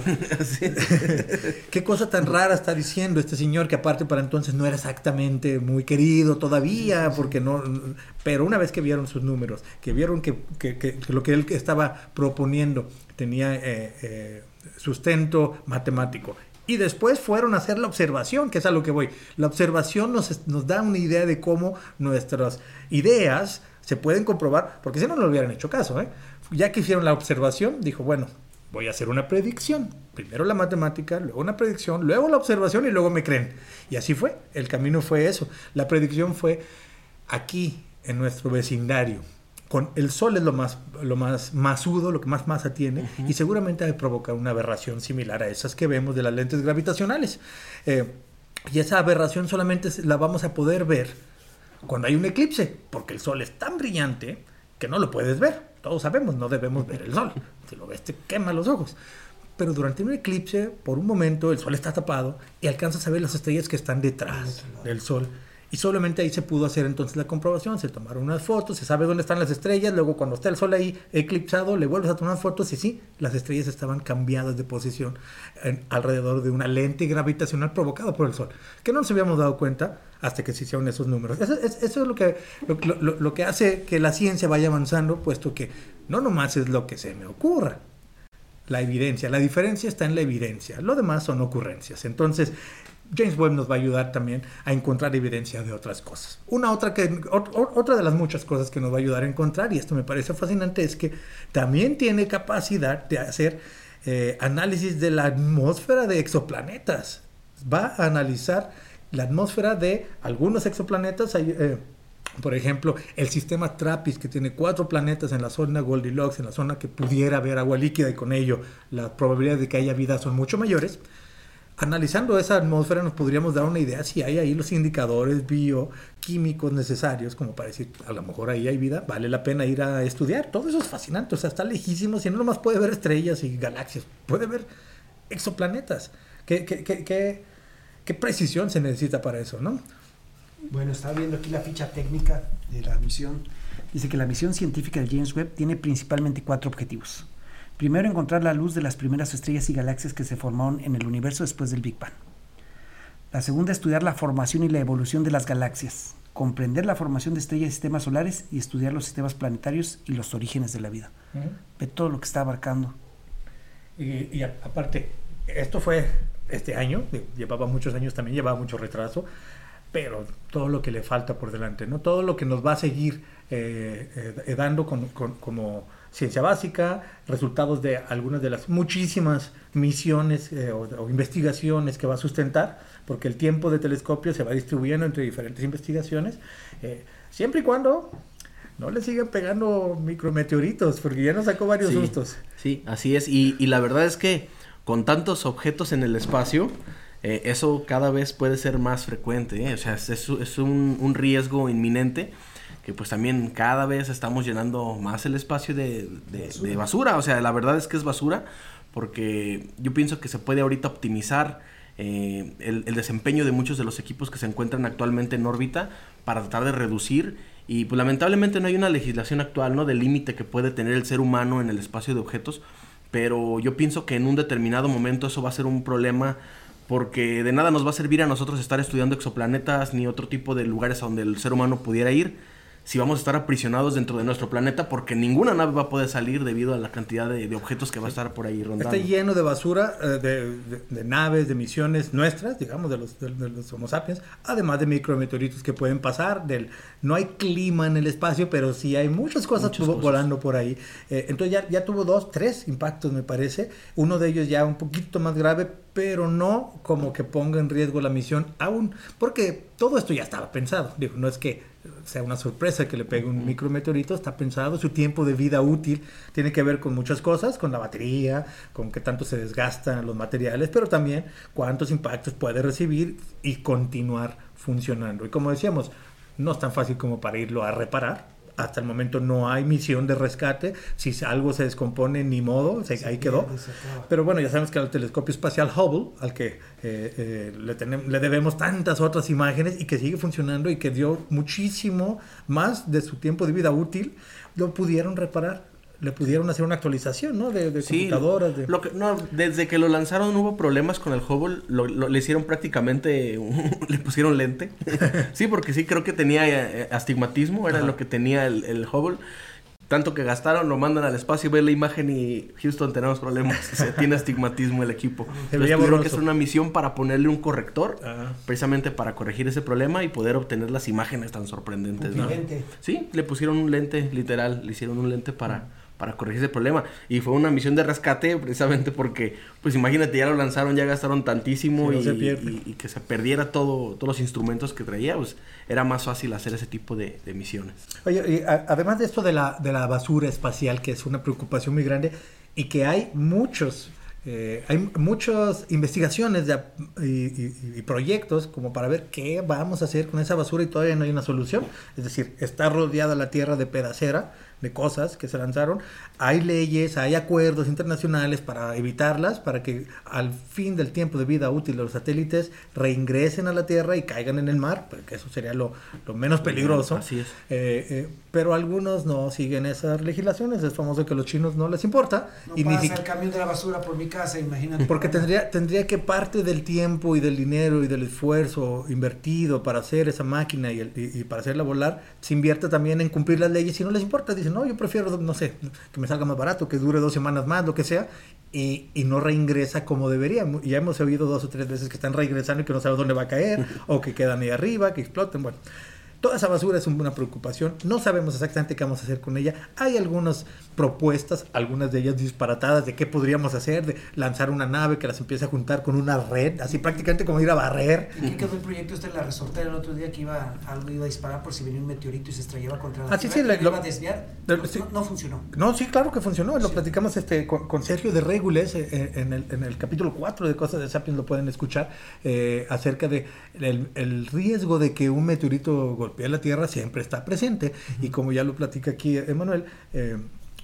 señor? Qué cosa tan rara está diciendo este señor, que aparte para entonces no era exactamente muy querido todavía, porque no... Pero una vez que vieron sus números, que vieron que, que, que, que lo que él estaba proponiendo tenía eh, eh, sustento matemático, y después fueron a hacer la observación, que es a lo que voy. La observación nos, nos da una idea de cómo nuestras ideas se pueden comprobar, porque si no, no le hubieran hecho caso, ¿eh? Ya que hicieron la observación, dijo, bueno, voy a hacer una predicción. Primero la matemática, luego una predicción, luego la observación y luego me creen. Y así fue, el camino fue eso. La predicción fue aquí, en nuestro vecindario. Con el Sol es lo más, lo más masudo, lo que más masa tiene, uh-huh. y seguramente ha de provocar una aberración similar a esas que vemos de las lentes gravitacionales. Eh, y esa aberración solamente la vamos a poder ver cuando hay un eclipse, porque el Sol es tan brillante que no lo puedes ver. Todos sabemos, no debemos ver el Sol. Si lo ves te quema los ojos. pero durante un eclipse, por un momento, el Sol está tapado y alcanzas a ver las estrellas que están detrás del Sol. Y solamente ahí se pudo hacer entonces la comprobación. Se tomaron unas fotos, se sabe dónde están las estrellas. Luego, cuando está el Sol ahí eclipsado, le vuelves a tomar fotos y sí, las estrellas estaban cambiadas de posición en, alrededor de una lente gravitacional provocada por el Sol, que no nos habíamos dado cuenta hasta que se hicieron esos números. Eso, es, eso es lo que, lo, lo, lo que hace que la ciencia vaya avanzando, puesto que no nomás es lo que se me ocurra. La evidencia, la diferencia está en la evidencia. Lo demás son ocurrencias. Entonces, James Webb nos va a ayudar también a encontrar evidencia de otras cosas. Una otra, que, o, otra de las muchas cosas que nos va a ayudar a encontrar, y esto me parece fascinante, es que también tiene capacidad de hacer eh, análisis de la atmósfera de exoplanetas. Va a analizar la atmósfera de algunos exoplanetas. Eh, por ejemplo, el sistema TRAPPIST, que tiene cuatro planetas en la zona Goldilocks, en la zona que pudiera haber agua líquida, y con ello las probabilidades de que haya vida son mucho mayores. Analizando esa atmósfera nos podríamos dar una idea si hay ahí los indicadores bioquímicos necesarios como para decir, a lo mejor ahí hay vida, vale la pena ir a estudiar. Todo eso es fascinante, o sea, está lejísimo, si no nomás puede ver estrellas y galaxias, puede ver exoplanetas. ¿Qué, qué, qué, qué, qué precisión se necesita para eso, no? Bueno, estaba viendo aquí la ficha técnica de la misión. Dice que la misión científica del James Webb tiene principalmente cuatro objetivos. Primero, encontrar la luz de las primeras estrellas y galaxias que se formaron en el universo después del Big Bang. La segunda, estudiar la formación y la evolución de las galaxias, comprender la formación de estrellas y sistemas solares y estudiar los sistemas planetarios y los orígenes de la vida. Uh-huh. Ve todo lo que está abarcando. Y, y a, aparte, esto fue este año, llevaba muchos años también, llevaba mucho retraso, pero todo lo que le falta por delante, ¿no? Todo lo que nos va a seguir eh, eh, dando con, con, como ciencia básica, resultados de algunas de las muchísimas misiones eh, o, o investigaciones que va a sustentar, porque el tiempo de telescopio se va distribuyendo entre diferentes investigaciones, eh, siempre y cuando no le sigan pegando micrometeoritos, porque ya nos sacó varios sí, sustos. Sí, así es, y, y la verdad es que con tantos objetos en el espacio, eh, eso cada vez puede ser más frecuente, ¿eh? O sea, es, es un, un riesgo inminente, que pues también cada vez estamos llenando más el espacio de, de, basura. de basura. O sea, la verdad es que es basura, porque yo pienso que se puede ahorita optimizar eh, el, el desempeño de muchos de los equipos que se encuentran actualmente en órbita para tratar de reducir, y pues lamentablemente no hay una legislación actual, ¿no?, del límite que puede tener el ser humano en el espacio de objetos, pero yo pienso que en un determinado momento eso va a ser un problema, porque de nada nos va a servir a nosotros estar estudiando exoplanetas ni otro tipo de lugares a donde el ser humano pudiera ir, si vamos a estar aprisionados dentro de nuestro planeta, porque ninguna nave va a poder salir debido a la cantidad de, de objetos que va a estar por ahí rondando. Está lleno de basura, eh, de, de, de naves, de misiones nuestras, digamos, de los, de, de los Homo sapiens, además de micrometeoritos que pueden pasar. Del, no hay clima en el espacio, pero sí hay muchas cosas, muchas cosas. volando por ahí. Eh, entonces ya, ya tuvo dos, tres impactos, me parece. Uno de ellos ya un poquito más grave, pero no como que ponga en riesgo la misión aún, porque todo esto ya estaba pensado. Digo, no es que sea una sorpresa que le pegue un micrometeorito, está pensado, su tiempo de vida útil tiene que ver con muchas cosas, con la batería, con qué tanto se desgastan los materiales, pero también cuántos impactos puede recibir y continuar funcionando. Y como decíamos, no es tan fácil como para irlo a reparar. Hasta el momento no hay misión de rescate. Si algo se descompone, ni modo, se, ahí quedó. Pero bueno, ya sabemos que al telescopio espacial Hubble, al que eh, eh, le, tenemos, le debemos tantas otras imágenes y que sigue funcionando y que dio muchísimo más de su tiempo de vida útil, lo pudieron reparar. Le pudieron hacer una actualización, ¿no? De, de sí, computadoras. De... Lo que, no, desde que lo lanzaron hubo problemas con el Hubble. Lo, lo, le hicieron prácticamente... le pusieron lente. Sí, porque sí creo que tenía eh, astigmatismo. Era Ajá. lo que tenía el, el Hubble. Tanto que gastaron, lo mandan al espacio, ve la imagen y Houston, tenemos problemas. Se tiene astigmatismo el equipo. Entonces tuvieron que hacer una misión para ponerle un corrector, Ajá. precisamente para corregir ese problema y poder obtener las imágenes tan sorprendentes, ¿no? Lente. Sí, le pusieron un lente, literal, le hicieron un lente para... Ajá. para corregir ese problema, y fue una misión de rescate precisamente porque, pues imagínate, ya lo lanzaron, ya gastaron tantísimo sí, no y, y, y que se perdiera todo, todos los instrumentos que traía, pues era más fácil hacer ese tipo de, de misiones. Oye, y a, además de esto de la, de la basura espacial, que es una preocupación muy grande, y que hay muchos, eh, hay muchas investigaciones de, y, y, y proyectos como para ver qué vamos a hacer con esa basura y todavía no hay una solución, es decir, está rodeada la Tierra de pedacera, de cosas que se lanzaron. Hay leyes, hay acuerdos internacionales para evitarlas, para que al fin del tiempo de vida útil de los satélites reingresen a la Tierra y caigan en el mar, porque eso sería lo, lo menos peligroso. Así es. Eh, eh, pero algunos no siguen esas legislaciones. Es famoso que a los chinos no les importa. No y pasa ni si... el camión de la basura por mi casa, imagínate. Porque tendría, tendría que parte del tiempo y del dinero y del esfuerzo invertido para hacer esa máquina y, el, y, y para hacerla volar, se invierte también en cumplir las leyes y no les importa. Dicen, no, yo prefiero, no sé, que me salga más barato, que dure dos semanas más, lo que sea, y, y no reingresa como debería. Y ya hemos oído dos o tres veces que están reingresando y que no saben dónde va a caer, o que quedan ahí arriba, que exploten, bueno. Toda esa basura es una preocupación. No sabemos exactamente qué vamos a hacer con ella. Hay algunas propuestas, algunas de ellas disparatadas, de qué podríamos hacer, de lanzar una nave que las empiece a juntar con una red, así prácticamente como ir a barrer. ¿Y qué quedó el proyecto este de la resortera el otro día, que iba algo iba a disparar por si venía un meteorito y se estrellaba contra la Ah, sí, Tierra? sí, ¿Lo lo- iba a desviar? lo- No, sí. no, no funcionó. No, sí, claro que funcionó. Lo Sí. platicamos este, con, con Sergio de Regules eh, en, el, en el capítulo cuatro de Cosas de Sapiens, lo pueden escuchar, eh, acerca de el, el riesgo de que un meteorito golpee la Tierra siempre está presente. Uh-huh. Y como ya lo platica aquí Emanuel, eh,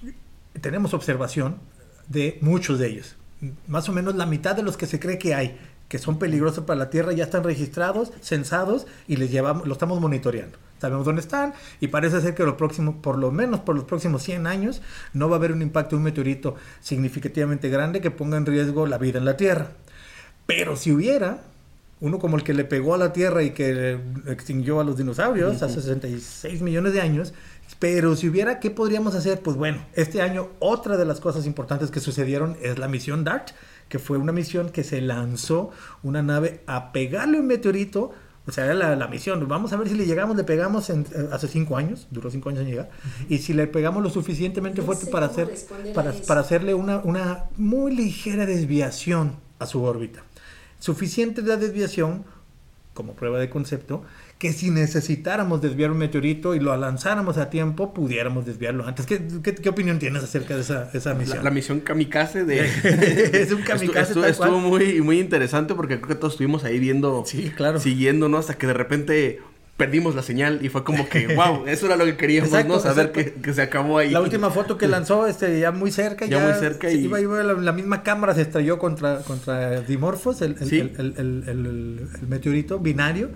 tenemos observación de muchos de ellos. Más o menos la mitad de los que se cree que hay, que son peligrosos para la Tierra, ya están registrados, censados y les llevamos, lo estamos monitoreando. Sabemos dónde están y parece ser que lo próximo, por lo menos por los próximos cien años, no va a haber un impacto de un meteorito significativamente grande que ponga en riesgo la vida en la Tierra. Pero si hubiera uno como el que le pegó a la Tierra y que extinguió a los dinosaurios, uh-huh, hace sesenta y seis millones de años, pero si hubiera, ¿qué podríamos hacer? Pues bueno, este año otra de las cosas importantes que sucedieron es la misión DART, que fue una misión que se lanzó una nave a pegarle un meteorito. O sea, era la, la misión. Vamos a ver si le llegamos, le pegamos en, eh, hace cinco años, duró cinco años en llegar, uh-huh, y si le pegamos lo suficientemente fuerte para, hacer, para, para hacerle una, una muy ligera desviación a su órbita. Suficiente de desviación, como prueba de concepto, que si necesitáramos desviar un meteorito y lo lanzáramos a tiempo, pudiéramos desviarlo antes. ¿Qué, qué, qué opinión tienes acerca de esa, esa misión? La, la misión kamikaze de... Es un kamikaze. Estuvo, estuvo, estuvo muy, muy interesante porque creo que todos estuvimos ahí viendo, sí, claro, siguiendo, ¿no? Hasta que de repente perdimos la señal y fue como que, wow, eso era lo que queríamos, exacto, ¿no? Saber que, que se acabó ahí. La última foto que lanzó, este, ya muy cerca, ya, ya muy cerca, y y... iba, iba la, la misma cámara se estrelló contra, contra Dimorphos, el, el, sí, el, el, el, el, el meteorito binario.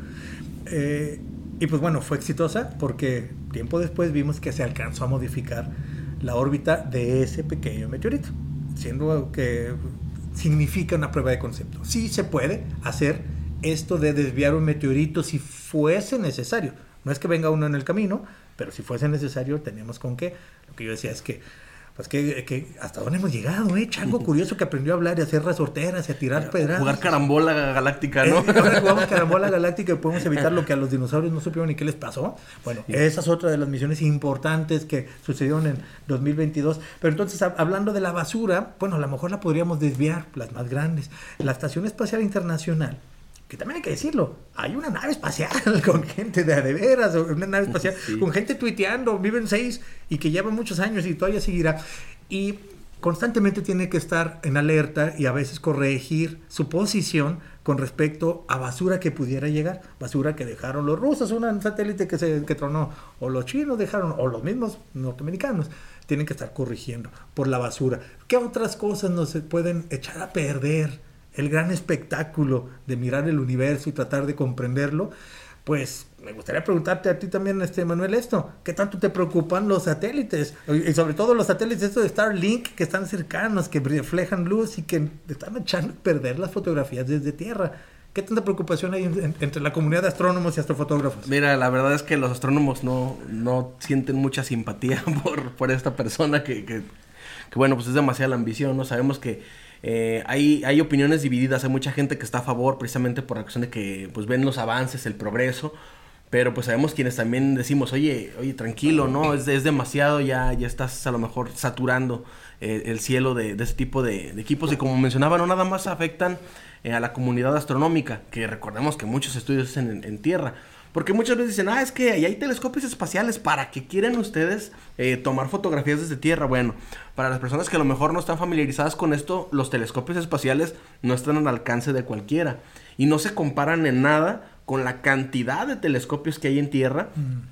Eh, y pues bueno, fue exitosa porque tiempo después vimos que se alcanzó a modificar la órbita de ese pequeño meteorito, siendo que significa una prueba de concepto. Sí se puede hacer esto de desviar un meteorito si fuese necesario. No es que venga uno en el camino, pero si fuese necesario tenemos con qué. Lo que yo decía es que, pues que, que hasta dónde hemos llegado, ¿eh? Chango curioso que aprendió a hablar y a hacer resorteras y a tirar pedradas. Jugar carambola galáctica, ¿no? Eh, ahora jugamos carambola galáctica y podemos evitar lo que a los dinosaurios no supieron ni qué les pasó. Bueno, sí, esa es otra de las misiones importantes que sucedieron en dos mil veintidós. Pero entonces, hablando de la basura, bueno, a lo mejor la podríamos desviar, las más grandes. La Estación Espacial Internacional, que también hay que decirlo, hay una nave espacial con gente de, de veras, una nave espacial, sí, con gente tuiteando, viven seis y que lleva muchos años y todavía seguirá. Y constantemente tiene que estar en alerta y a veces corregir su posición con respecto a basura que pudiera llegar, basura que dejaron los rusos, un satélite que se que tronó, o los chinos dejaron, o los mismos norteamericanos. Tienen que estar corrigiendo por la basura. ¿Qué otras cosas nos pueden echar a perder el gran espectáculo de mirar el universo y tratar de comprenderlo? Pues me gustaría preguntarte a ti también, este Manuel, esto, ¿qué tanto te preocupan los satélites? Y sobre todo los satélites estos de Starlink, que están cercanos, que reflejan luz y que están echando a perder las fotografías desde tierra. ¿Qué tanta preocupación hay en, en, entre la comunidad de astrónomos y astrofotógrafos? Mira, la verdad es que los astrónomos no, no sienten mucha simpatía por, por esta persona que, que, que, bueno, pues es demasiada la ambición, ¿no? Sabemos que Eh, hay, hay opiniones divididas, hay mucha gente que está a favor precisamente por la cuestión de que pues ven los avances, el progreso, pero pues sabemos quienes también decimos, oye, oye, tranquilo, ¿no? Es, es demasiado, ya, ya estás a lo mejor saturando eh, el cielo de, de ese tipo de, de equipos, y como mencionaba, no nada más afectan eh, a la comunidad astronómica, que recordemos que muchos estudios hacen en, en tierra. Porque muchas veces dicen, ah, es que ahí hay telescopios espaciales, ¿para qué quieren ustedes eh, tomar fotografías desde tierra? Bueno, para las personas que a lo mejor no están familiarizadas con esto, los telescopios espaciales no están al alcance de cualquiera. Y no se comparan en nada con la cantidad de telescopios que hay en tierra. Mm.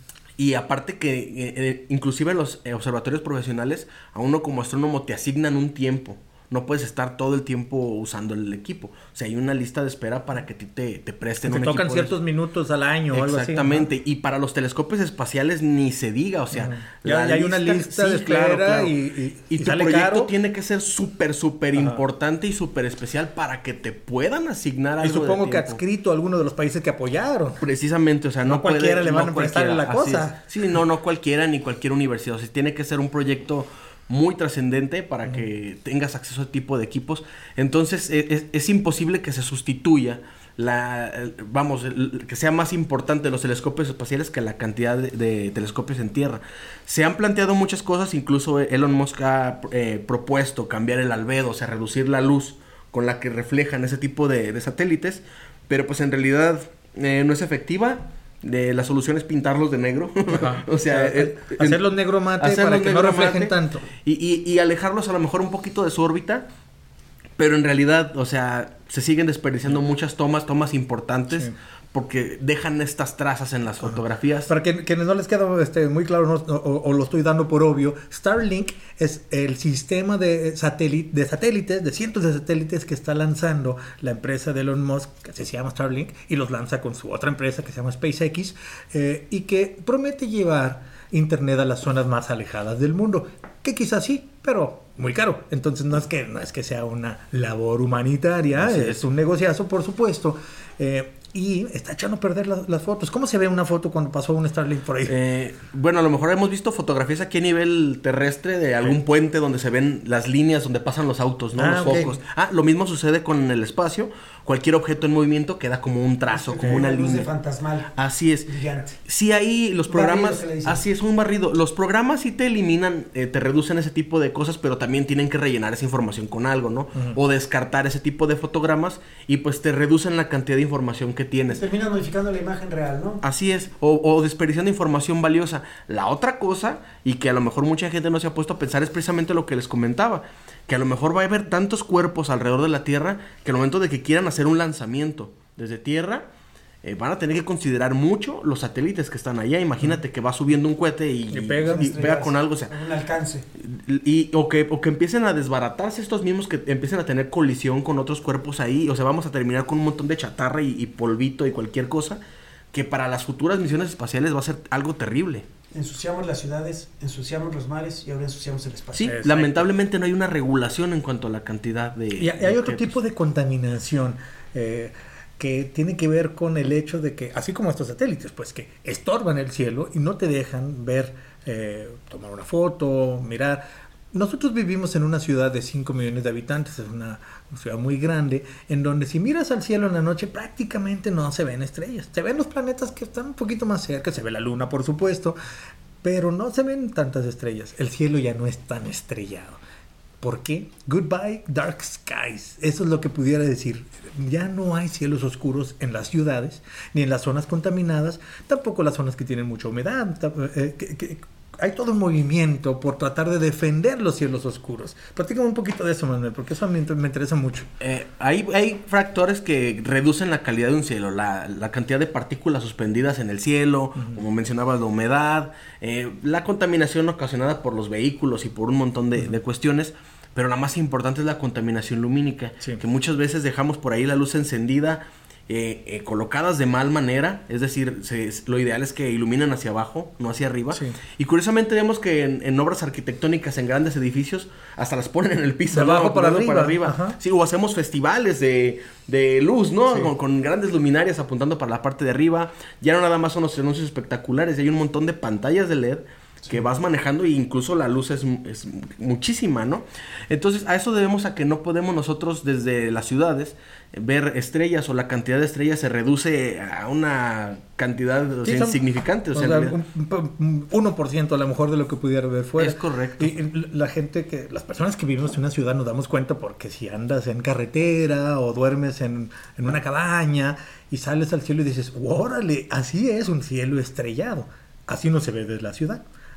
Y aparte que eh, eh, inclusive en los eh, observatorios profesionales, a uno como astrónomo te asignan un tiempo. No puedes estar todo el tiempo usando el equipo. O sea, hay una lista de espera para que te, te, te presten te un equipo. Te tocan ciertos minutos al año o algo así. Exactamente. Y para los telescopios espaciales ni se diga. O sea, uh-huh. ya, ya hay una lista sí, de espera claro, claro. y, y, y, y tu proyecto caro. tiene que ser súper, súper importante y súper especial para que te puedan asignar algo. Y supongo de que adscrito a alguno de los países que apoyaron. Precisamente, o sea, no, no cualquiera puede, le van no a prestar la cosa. Sí, no, no cualquiera ni cualquier universidad. O sea, tiene que ser un proyecto muy trascendente para uh-huh. que tengas acceso a este tipo de equipos. Entonces es, es imposible que se sustituya la, vamos, el, que sea más importante los telescopios espaciales que la cantidad de, de telescopios en tierra. Se han planteado muchas cosas, incluso Elon Musk ha eh, propuesto cambiar el albedo, o sea, reducir la luz con la que reflejan ese tipo de, de satélites, pero pues en realidad eh, no es efectiva. De la solución es pintarlos de negro. O sea, el, hacerlos negro mate hacerlos para que no reflejen tanto. Y, y, y alejarlos a lo mejor un poquito de su órbita. Pero en realidad, o sea, se siguen desperdiciando muchas tomas, tomas importantes. Sí. Porque dejan estas trazas en las Ajá. fotografías. Para que, quienes no les queda este, muy claro no, o, o lo estoy dando por obvio, Starlink es el sistema de, satélit- de satélites, de cientos de satélites que está lanzando la empresa de Elon Musk, que se llama Starlink, y los lanza con su otra empresa que se llama SpaceX, eh, y que promete llevar internet a las zonas más alejadas del mundo, que quizás sí, pero muy caro. Entonces no es que, no es que sea una labor humanitaria, es, es un negociazo, por supuesto, eh, y está echando a perder las, las fotos. ¿Cómo se ve una foto cuando pasó un Starlink por ahí? Eh, bueno, a lo mejor hemos visto fotografías aquí a nivel terrestre de algún sí. puente donde se ven las líneas donde pasan los autos, ¿no? Ah, los okay. focos. Ah, lo mismo sucede con el espacio. Cualquier objeto en movimiento queda como un trazo, okay. como una luz línea. De fantasmal. Así es. Brillante. Sí, ahí los programas... Así es, un barrido. Los programas sí te eliminan, eh, te reducen ese tipo de cosas, pero también tienen que rellenar esa información con algo, ¿no? Uh-huh. O descartar ese tipo de fotogramas y pues te reducen la cantidad de información que tienes. Terminas modificando la imagen real, ¿no? Así es. O, o desperdiciando información valiosa. La otra cosa, y que a lo mejor mucha gente no se ha puesto a pensar, es precisamente lo que les comentaba. Que a lo mejor va a haber tantos cuerpos alrededor de la Tierra que al momento de que quieran hacer un lanzamiento desde Tierra, eh, van a tener que considerar mucho los satélites que están allá. Imagínate que va subiendo un cohete y, y pega, y pega con algo, o sea, un alcance. Y, o, que, o que empiecen a desbaratarse estos mismos, que empiecen a tener colisión con otros cuerpos ahí. O sea, vamos a terminar con un montón de chatarra y, y polvito y cualquier cosa que para las futuras misiones espaciales va a ser algo terrible. Ensuciamos las ciudades, ensuciamos los mares y ahora ensuciamos el espacio. Sí, Exacto. Lamentablemente no hay una regulación en cuanto a la cantidad de... Y hay otro tipo de contaminación eh, que tiene que ver con el hecho de que, así como estos satélites, pues que estorban el cielo y no te dejan ver, eh, tomar una foto, mirar. Nosotros vivimos en una ciudad de cinco millones de habitantes, es una ciudad muy grande, en donde si miras al cielo en la noche prácticamente no se ven estrellas. Se ven los planetas que están un poquito más cerca, se ve la luna por supuesto, pero no se ven tantas estrellas. El cielo ya no es tan estrellado. ¿Por qué? Goodbye dark skies. Eso es lo que pudiera decir. Ya no hay cielos oscuros en las ciudades, ni en las zonas contaminadas, tampoco las zonas que tienen mucha humedad, eh, que, que, hay todo un movimiento por tratar de defender los cielos oscuros. Platícame un poquito de eso, Manuel, porque eso me, me interesa mucho. Eh, hay, hay factores que reducen la calidad de un cielo, la, la cantidad de partículas suspendidas en el cielo, uh-huh. como mencionabas, la humedad, eh, la contaminación ocasionada por los vehículos y por un montón de, uh-huh. de cuestiones. Pero la más importante es la contaminación lumínica, sí. que muchas veces dejamos por ahí la luz encendida, Eh, eh, colocadas de mal manera, es decir, se, lo ideal es que iluminan hacia abajo, no hacia arriba, sí. y curiosamente vemos que en, en obras arquitectónicas, en grandes edificios, hasta las ponen en el piso, de abajo ¿no? para arriba, para arriba. Sí, o hacemos festivales de, de luz, ¿no? Sí. Con, con grandes luminarias apuntando para la parte de arriba, ya no nada más son los anuncios espectaculares, hay un montón de pantallas de L E D que vas manejando e incluso la luz es, es muchísima, ¿no? Entonces a eso debemos a que no podemos nosotros desde las ciudades ver estrellas, o la cantidad de estrellas se reduce a una cantidad o sea, sí, son, insignificante. O sea, o sea un, un uno por ciento a lo mejor de lo que pudiera ver fuera. Es correcto. Y la gente que, las personas que vivimos en una ciudad nos damos cuenta porque si andas en carretera o duermes en, en una cabaña y sales al cielo y dices, órale, así es un cielo estrellado. Así no se ve desde la ciudad.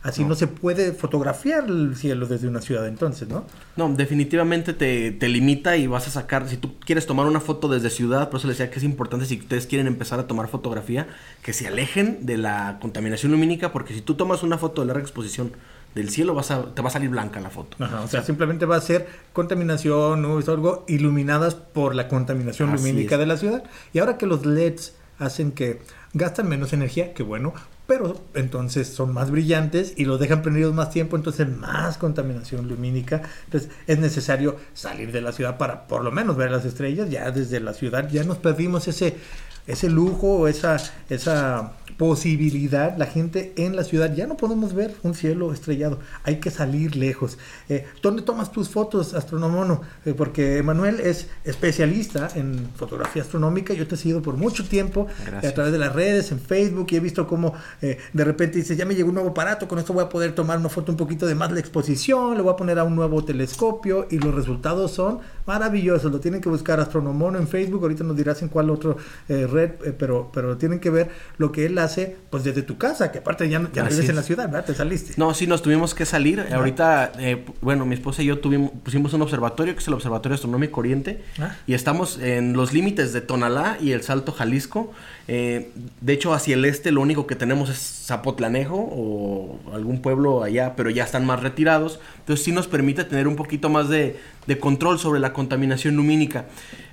Así no. no se puede fotografiar el cielo desde una ciudad entonces, ¿no? No, definitivamente te, te limita y vas a sacar, si tú quieres tomar una foto desde ciudad, por eso les decía que es importante si ustedes quieren empezar a tomar fotografía, que se alejen de la contaminación lumínica, porque si tú tomas una foto de larga exposición del cielo, vas a, te va a salir blanca la foto. Ajá, o sea, simplemente va a ser contaminación, nubes, algo iluminadas por la contaminación Así lumínica es. de la ciudad. Y ahora que los L E Ds hacen que gastan menos energía, que bueno, pero entonces son más brillantes y los dejan prendidos más tiempo, entonces más contaminación lumínica. Entonces es necesario salir de la ciudad para por lo menos ver las estrellas. Ya desde la ciudad ya nos perdimos ese, ese lujo, esa, esa posibilidad. La gente en la ciudad ya no podemos ver un cielo estrellado, hay que salir lejos. Eh, ¿Dónde tomas tus fotos, Astronomono? Eh, porque Emanuel es especialista en fotografía astronómica, yo te he seguido por mucho tiempo eh, a través de las redes, en Facebook, y he visto cómo eh, de repente dices, ya me llegó un nuevo aparato, con esto voy a poder tomar una foto un poquito de más la exposición, le voy a poner a un nuevo telescopio, y los resultados son maravillosos. Lo tienen que buscar Astronomono en Facebook, ahorita nos dirás en cuál otro eh, red, eh, pero, pero tienen que ver lo que él hace pues desde tu casa, que aparte ya, ya no vives en la ciudad, ¿verdad? Te saliste. No, sí, nos tuvimos que salir. Ah. Ahorita, eh, bueno, mi esposa y yo tuvimos, pusimos un observatorio, que es el Observatorio Astronómico Oriente, ah. y estamos en los límites de Tonalá y El Salto, Jalisco. Eh, de hecho, hacia el este lo único que tenemos es Zapotlanejo o algún pueblo allá, pero ya están más retirados. Entonces sí nos permite tener un poquito más de, de control sobre la contaminación lumínica.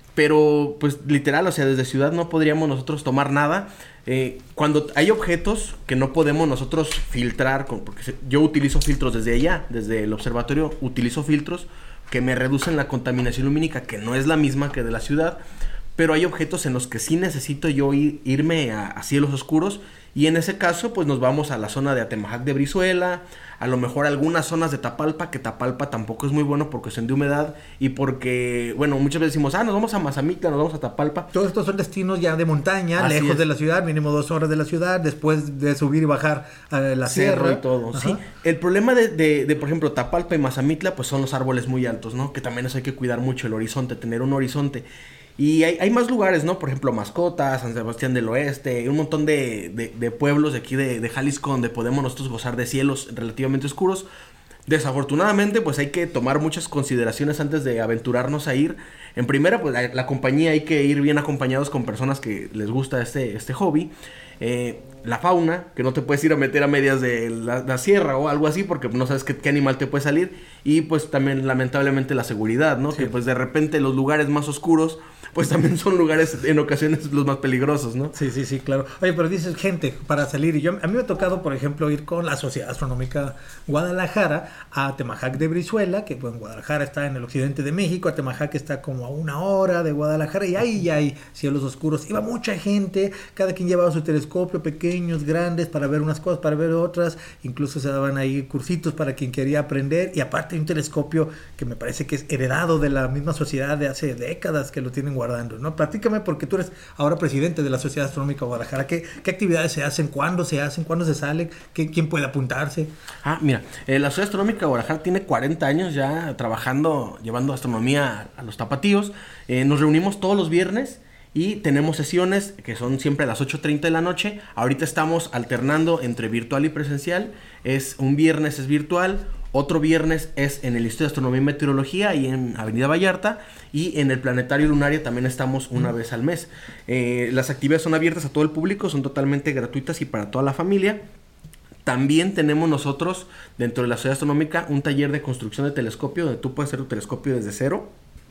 Pero, pues, literal, o sea, desde ciudad no podríamos nosotros tomar nada. Eh, cuando hay objetos que no podemos nosotros filtrar, con, porque se, yo utilizo filtros desde allá, desde el observatorio, utilizo filtros que me reducen la contaminación lumínica, que no es la misma que de la ciudad, pero hay objetos en los que sí necesito yo ir, irme a, a cielos oscuros, y en ese caso, pues nos vamos a la zona de Atemajac de Brizuela, a lo mejor algunas zonas de Tapalpa, que Tapalpa tampoco es muy bueno por cuestión de humedad y porque, bueno, muchas veces decimos, ah, nos vamos a Mazamitla, nos vamos a Tapalpa. Todos estos son destinos ya de montaña, Así lejos es. de la ciudad, mínimo dos horas de la ciudad, después de subir y bajar a la Cerro sierra. y todo, Ajá. sí. El problema de, de, de, por ejemplo, Tapalpa y Mazamitla, pues son los árboles muy altos, ¿no? Que también eso hay que cuidar mucho, el horizonte, tener un horizonte. Y hay, hay más lugares, ¿no? Por ejemplo, Mascota, San Sebastián del Oeste, un montón de, de, de pueblos de aquí de, de Jalisco donde podemos nosotros gozar de cielos relativamente oscuros. Desafortunadamente, pues hay que tomar muchas consideraciones antes de aventurarnos a ir. En primera, pues la, la compañía, hay que ir bien acompañados con personas que les gusta este, este hobby. Eh, la fauna, que no te puedes ir a meter a medias de la, la sierra o algo así porque no sabes qué, qué animal te puede salir. Y pues también lamentablemente la seguridad, ¿no? Sí. Que pues de repente los lugares más oscuros pues también son lugares en ocasiones los más peligrosos, ¿no? Sí, sí, sí, claro. Oye, pero dices gente para salir, y yo a mí me ha tocado, por ejemplo, ir con la Sociedad Astronómica Guadalajara a Atemajac de Brizuela, que pues Guadalajara está en el occidente de México, Atemajac está como a una hora de Guadalajara, y ahí ya hay cielos oscuros. Iba mucha gente, cada quien llevaba su telescopio, pequeños, grandes, para ver unas cosas, para ver otras, incluso se daban ahí cursitos para quien quería aprender, y aparte hay un telescopio que me parece que es heredado de la misma sociedad de hace décadas que lo tienen guardando, ¿no? Platícame, porque tú eres ahora presidente de la Sociedad Astronómica Guadalajara. ¿Qué, qué actividades se hacen? ¿Cuándo se hacen? ¿Cuándo se salen? ¿Qué, ¿Quién puede apuntarse? Ah, mira, eh, la Sociedad Astronómica Guadalajara tiene cuarenta años ya trabajando, llevando astronomía a, a los tapatíos. Eh, nos reunimos todos los viernes y tenemos sesiones que son siempre a las ocho treinta de la noche. Ahorita estamos alternando entre virtual y presencial. Es un viernes es virtual, otro viernes es en el Instituto de Astronomía y Meteorología y en Avenida Vallarta, y en el Planetario Lunaria también estamos una mm. vez al mes. Eh, las actividades son abiertas a todo el público, son totalmente gratuitas y para toda la familia. También tenemos nosotros dentro de la Sociedad Astronómica un taller de construcción de telescopio donde tú puedes hacer tu telescopio desde cero,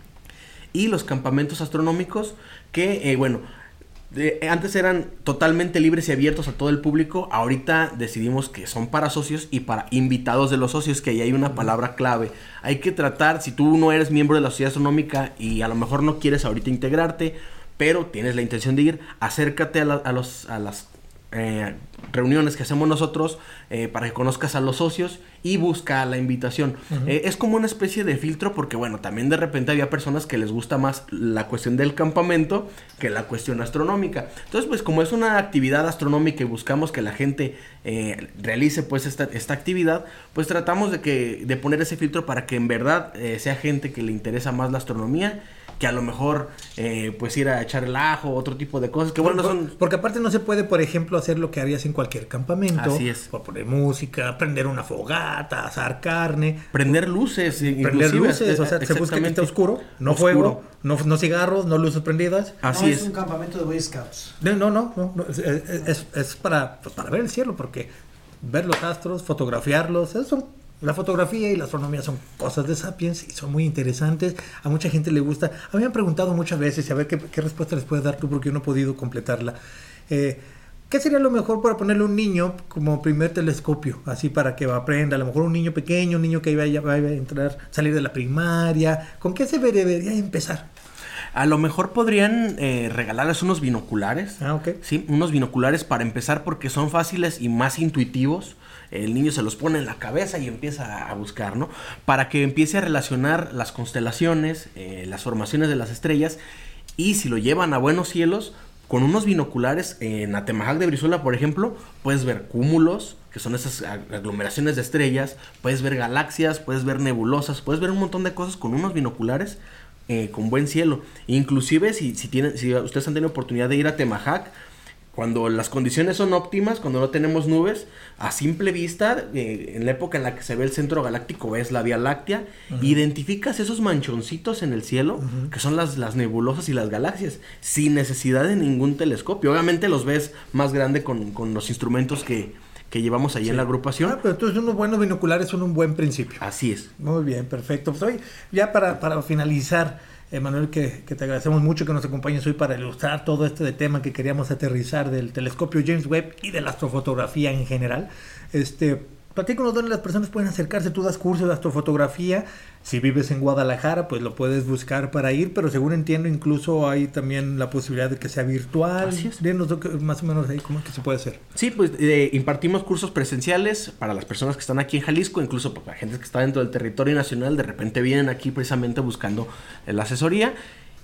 y los campamentos astronómicos que, eh, bueno, De, antes eran totalmente libres y abiertos a todo el público. Ahorita decidimos que son para socios y para invitados de los socios, que ahí hay una palabra clave. Hay que tratar, si tú no eres miembro de la Sociedad Astronómica y a lo mejor no quieres ahorita integrarte, pero tienes la intención de ir, acércate a, la, a, los, a las eh, reuniones que hacemos nosotros eh, para que conozcas a los socios y busca la invitación. Uh-huh. Eh, es como una especie de filtro porque, bueno, también de repente había personas que les gusta más la cuestión del campamento que la cuestión astronómica. Entonces, pues como es una actividad astronómica y buscamos que la gente eh, realice pues esta, esta actividad, pues tratamos de, que, de poner ese filtro para que en verdad eh, sea gente que le interesa más la astronomía, que a lo mejor eh, pues ir a echar el ajo, otro tipo de cosas que bueno, por, son... Porque aparte no se puede, por ejemplo, hacer lo que harías en cualquier campamento. Así es. Por poner música, prender una fogata, asar carne. Prender luces, Prender luces, o sea, se busca que esté oscuro, no oscuro. fuego, no, no cigarros, no luces prendidas. Así no es. es un campamento de Boy Scouts. No, no, no, no, no es, es, es para, pues, para ver el cielo, porque ver los astros, fotografiarlos, eso, la fotografía y la astronomía son cosas de Sapiens y son muy interesantes. A mucha gente le gusta. A mí me han preguntado muchas veces, y a ver qué, qué respuesta les puedes dar tú, porque yo no he podido completarla. Eh, ¿Qué sería lo mejor para ponerle a un niño como primer telescopio? Así para que aprenda, a lo mejor un niño pequeño, un niño que vaya, vaya a entrar, salir de la primaria. ¿Con qué se debería empezar? A lo mejor podrían eh, regalarles unos binoculares. Ah, ok. Sí, unos binoculares para empezar porque son fáciles y más intuitivos. El niño se los pone en la cabeza y empieza a buscar, ¿no? Para que empiece a relacionar las constelaciones, eh, las formaciones de las estrellas. Y si lo llevan a buenos cielos, con unos binoculares en Atemajac de Brizuela, por ejemplo, puedes ver cúmulos, que son esas aglomeraciones de estrellas. Puedes ver galaxias, puedes ver nebulosas, puedes ver un montón de cosas con unos binoculares. Eh, con buen cielo. Inclusive si, si, tienen, si ustedes han tenido oportunidad de ir a Atemajac, cuando las condiciones son óptimas, cuando no tenemos nubes, a simple vista, eh, en la época en la que se ve el centro galáctico, ves la Vía Láctea, uh-huh. identificas esos manchoncitos en el cielo, uh-huh. que son las, las nebulosas y las galaxias, sin necesidad de ningún telescopio. Obviamente los ves más grande con, con los instrumentos que, que llevamos ahí sí. en la agrupación. Ah, pero entonces unos buenos binoculares son un buen principio. Así es. Muy bien, perfecto. Pues hoy, ya para, para finalizar, Emanuel, que, que te agradecemos mucho que nos acompañes hoy para ilustrar todo este de tema que queríamos aterrizar del telescopio James Webb y de la astrofotografía en general. Este, platícanos dónde las personas pueden acercarse. Tú das cursos de astrofotografía. Si vives en Guadalajara, pues lo puedes buscar para ir, pero según entiendo, incluso hay también la posibilidad de que sea virtual. Así es. Díganos más o menos ahí cómo es que se puede hacer. Sí, pues eh, impartimos cursos presenciales para las personas que están aquí en Jalisco, incluso para la gente que está dentro del territorio nacional, de repente vienen aquí precisamente buscando eh, la asesoría.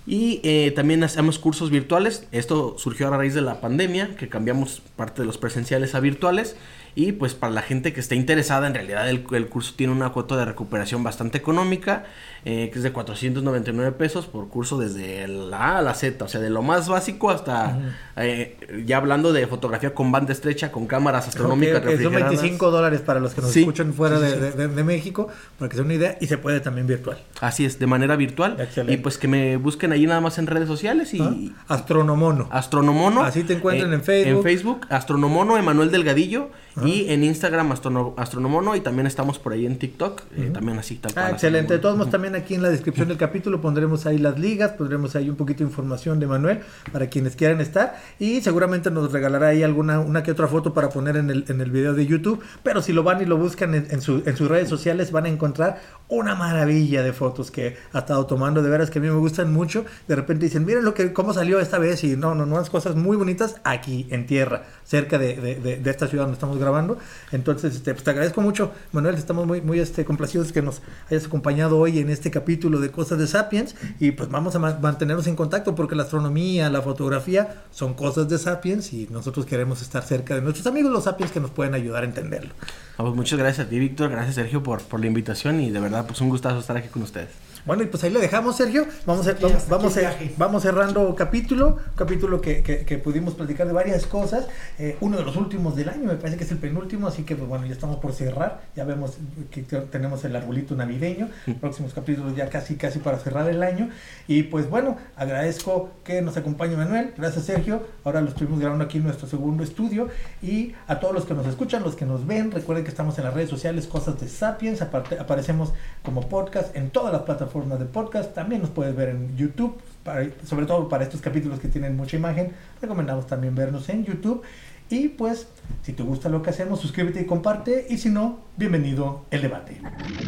Y eh, también hacemos cursos virtuales. Esto surgió a raíz de la pandemia, que cambiamos parte de los presenciales a virtuales. Y pues para la gente que esté interesada, en realidad el, el curso tiene una cuota de recuperación bastante económica, eh, que es de cuatrocientos noventa y nueve pesos por curso desde la A a la Z, o sea, de lo más básico hasta, uh-huh. eh, ya hablando de fotografía con banda estrecha, con cámaras astronómicas okay, okay. refrigeradas. Son veinticinco dólares para los que nos sí, escuchan fuera sí, sí, de, sí. De, de, de México, para que sea una idea, y se puede también virtual. Así es, de manera virtual. Excelente. Y pues que me busquen ahí nada más en redes sociales y... ¿Ah? Astronomono. Astronomono. Así te encuentran eh, en Facebook. En Facebook, Astronomono, Emanuel Delgadillo. ¿Ah? Y en Instagram, Astrono, Astronomono. Y también estamos por ahí en TikTok. Uh-huh. eh, también así, tal cual. Ah, excelente. De todos modos, uh-huh. también aquí en la descripción del capítulo pondremos ahí las ligas, pondremos ahí un poquito de información de Manuel para quienes quieran estar. Y seguramente nos regalará ahí alguna una que otra foto para poner en el, en el video de YouTube. Pero si lo van y lo buscan en, en, su, en sus redes sociales, van a encontrar una maravilla de fotos que ha estado tomando. De veras que a mí me gustan mucho. De repente dicen, miren lo que cómo salió esta vez. Y no, no, no, unas cosas muy bonitas aquí en tierra, cerca de, de, de, de esta ciudad donde estamos grabando. Entonces, este, pues te agradezco mucho, Manuel. Estamos muy, muy este, complacidos que nos hayas acompañado hoy en este capítulo de Cosas de Sapiens. Y pues vamos a ma- mantenernos en contacto porque la astronomía, la fotografía son cosas de Sapiens y nosotros queremos estar cerca de nuestros amigos los Sapiens que nos pueden ayudar a entenderlo. Pues muchas gracias a ti, Víctor. Gracias, Sergio, por, por la invitación y de verdad, pues un gustazo estar aquí con ustedes. Bueno, y pues ahí le dejamos, Sergio. Vamos a, vamos, vamos, a, vamos cerrando capítulo, capítulo que, que, que pudimos platicar de varias cosas. Eh, uno de los últimos del año, me parece que es el penúltimo, así que pues bueno, ya estamos por cerrar. Ya vemos que tenemos el arbolito navideño. Próximos capítulos ya casi, casi para cerrar el año. Y pues bueno, agradezco que nos acompañe Manuel. Gracias, Sergio. Ahora lo estuvimos grabando aquí en nuestro segundo estudio. Y a todos los que nos escuchan, los que nos ven, recuerden que estamos en las redes sociales Cosas de Sapiens. Aparte, aparecemos como podcast en todas las plataformas de podcast. También nos puedes ver en YouTube, para, sobre todo para estos capítulos que tienen mucha imagen. Recomendamos también vernos en YouTube. Y pues, si te gusta lo que hacemos, suscríbete y comparte. Y si no, bienvenido el debate.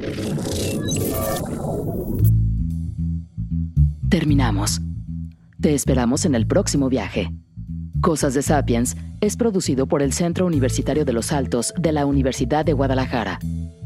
Terminamos. Te esperamos en el próximo viaje. Cosas de Sapiens es producido por el Centro Universitario de los Altos de la Universidad de Guadalajara.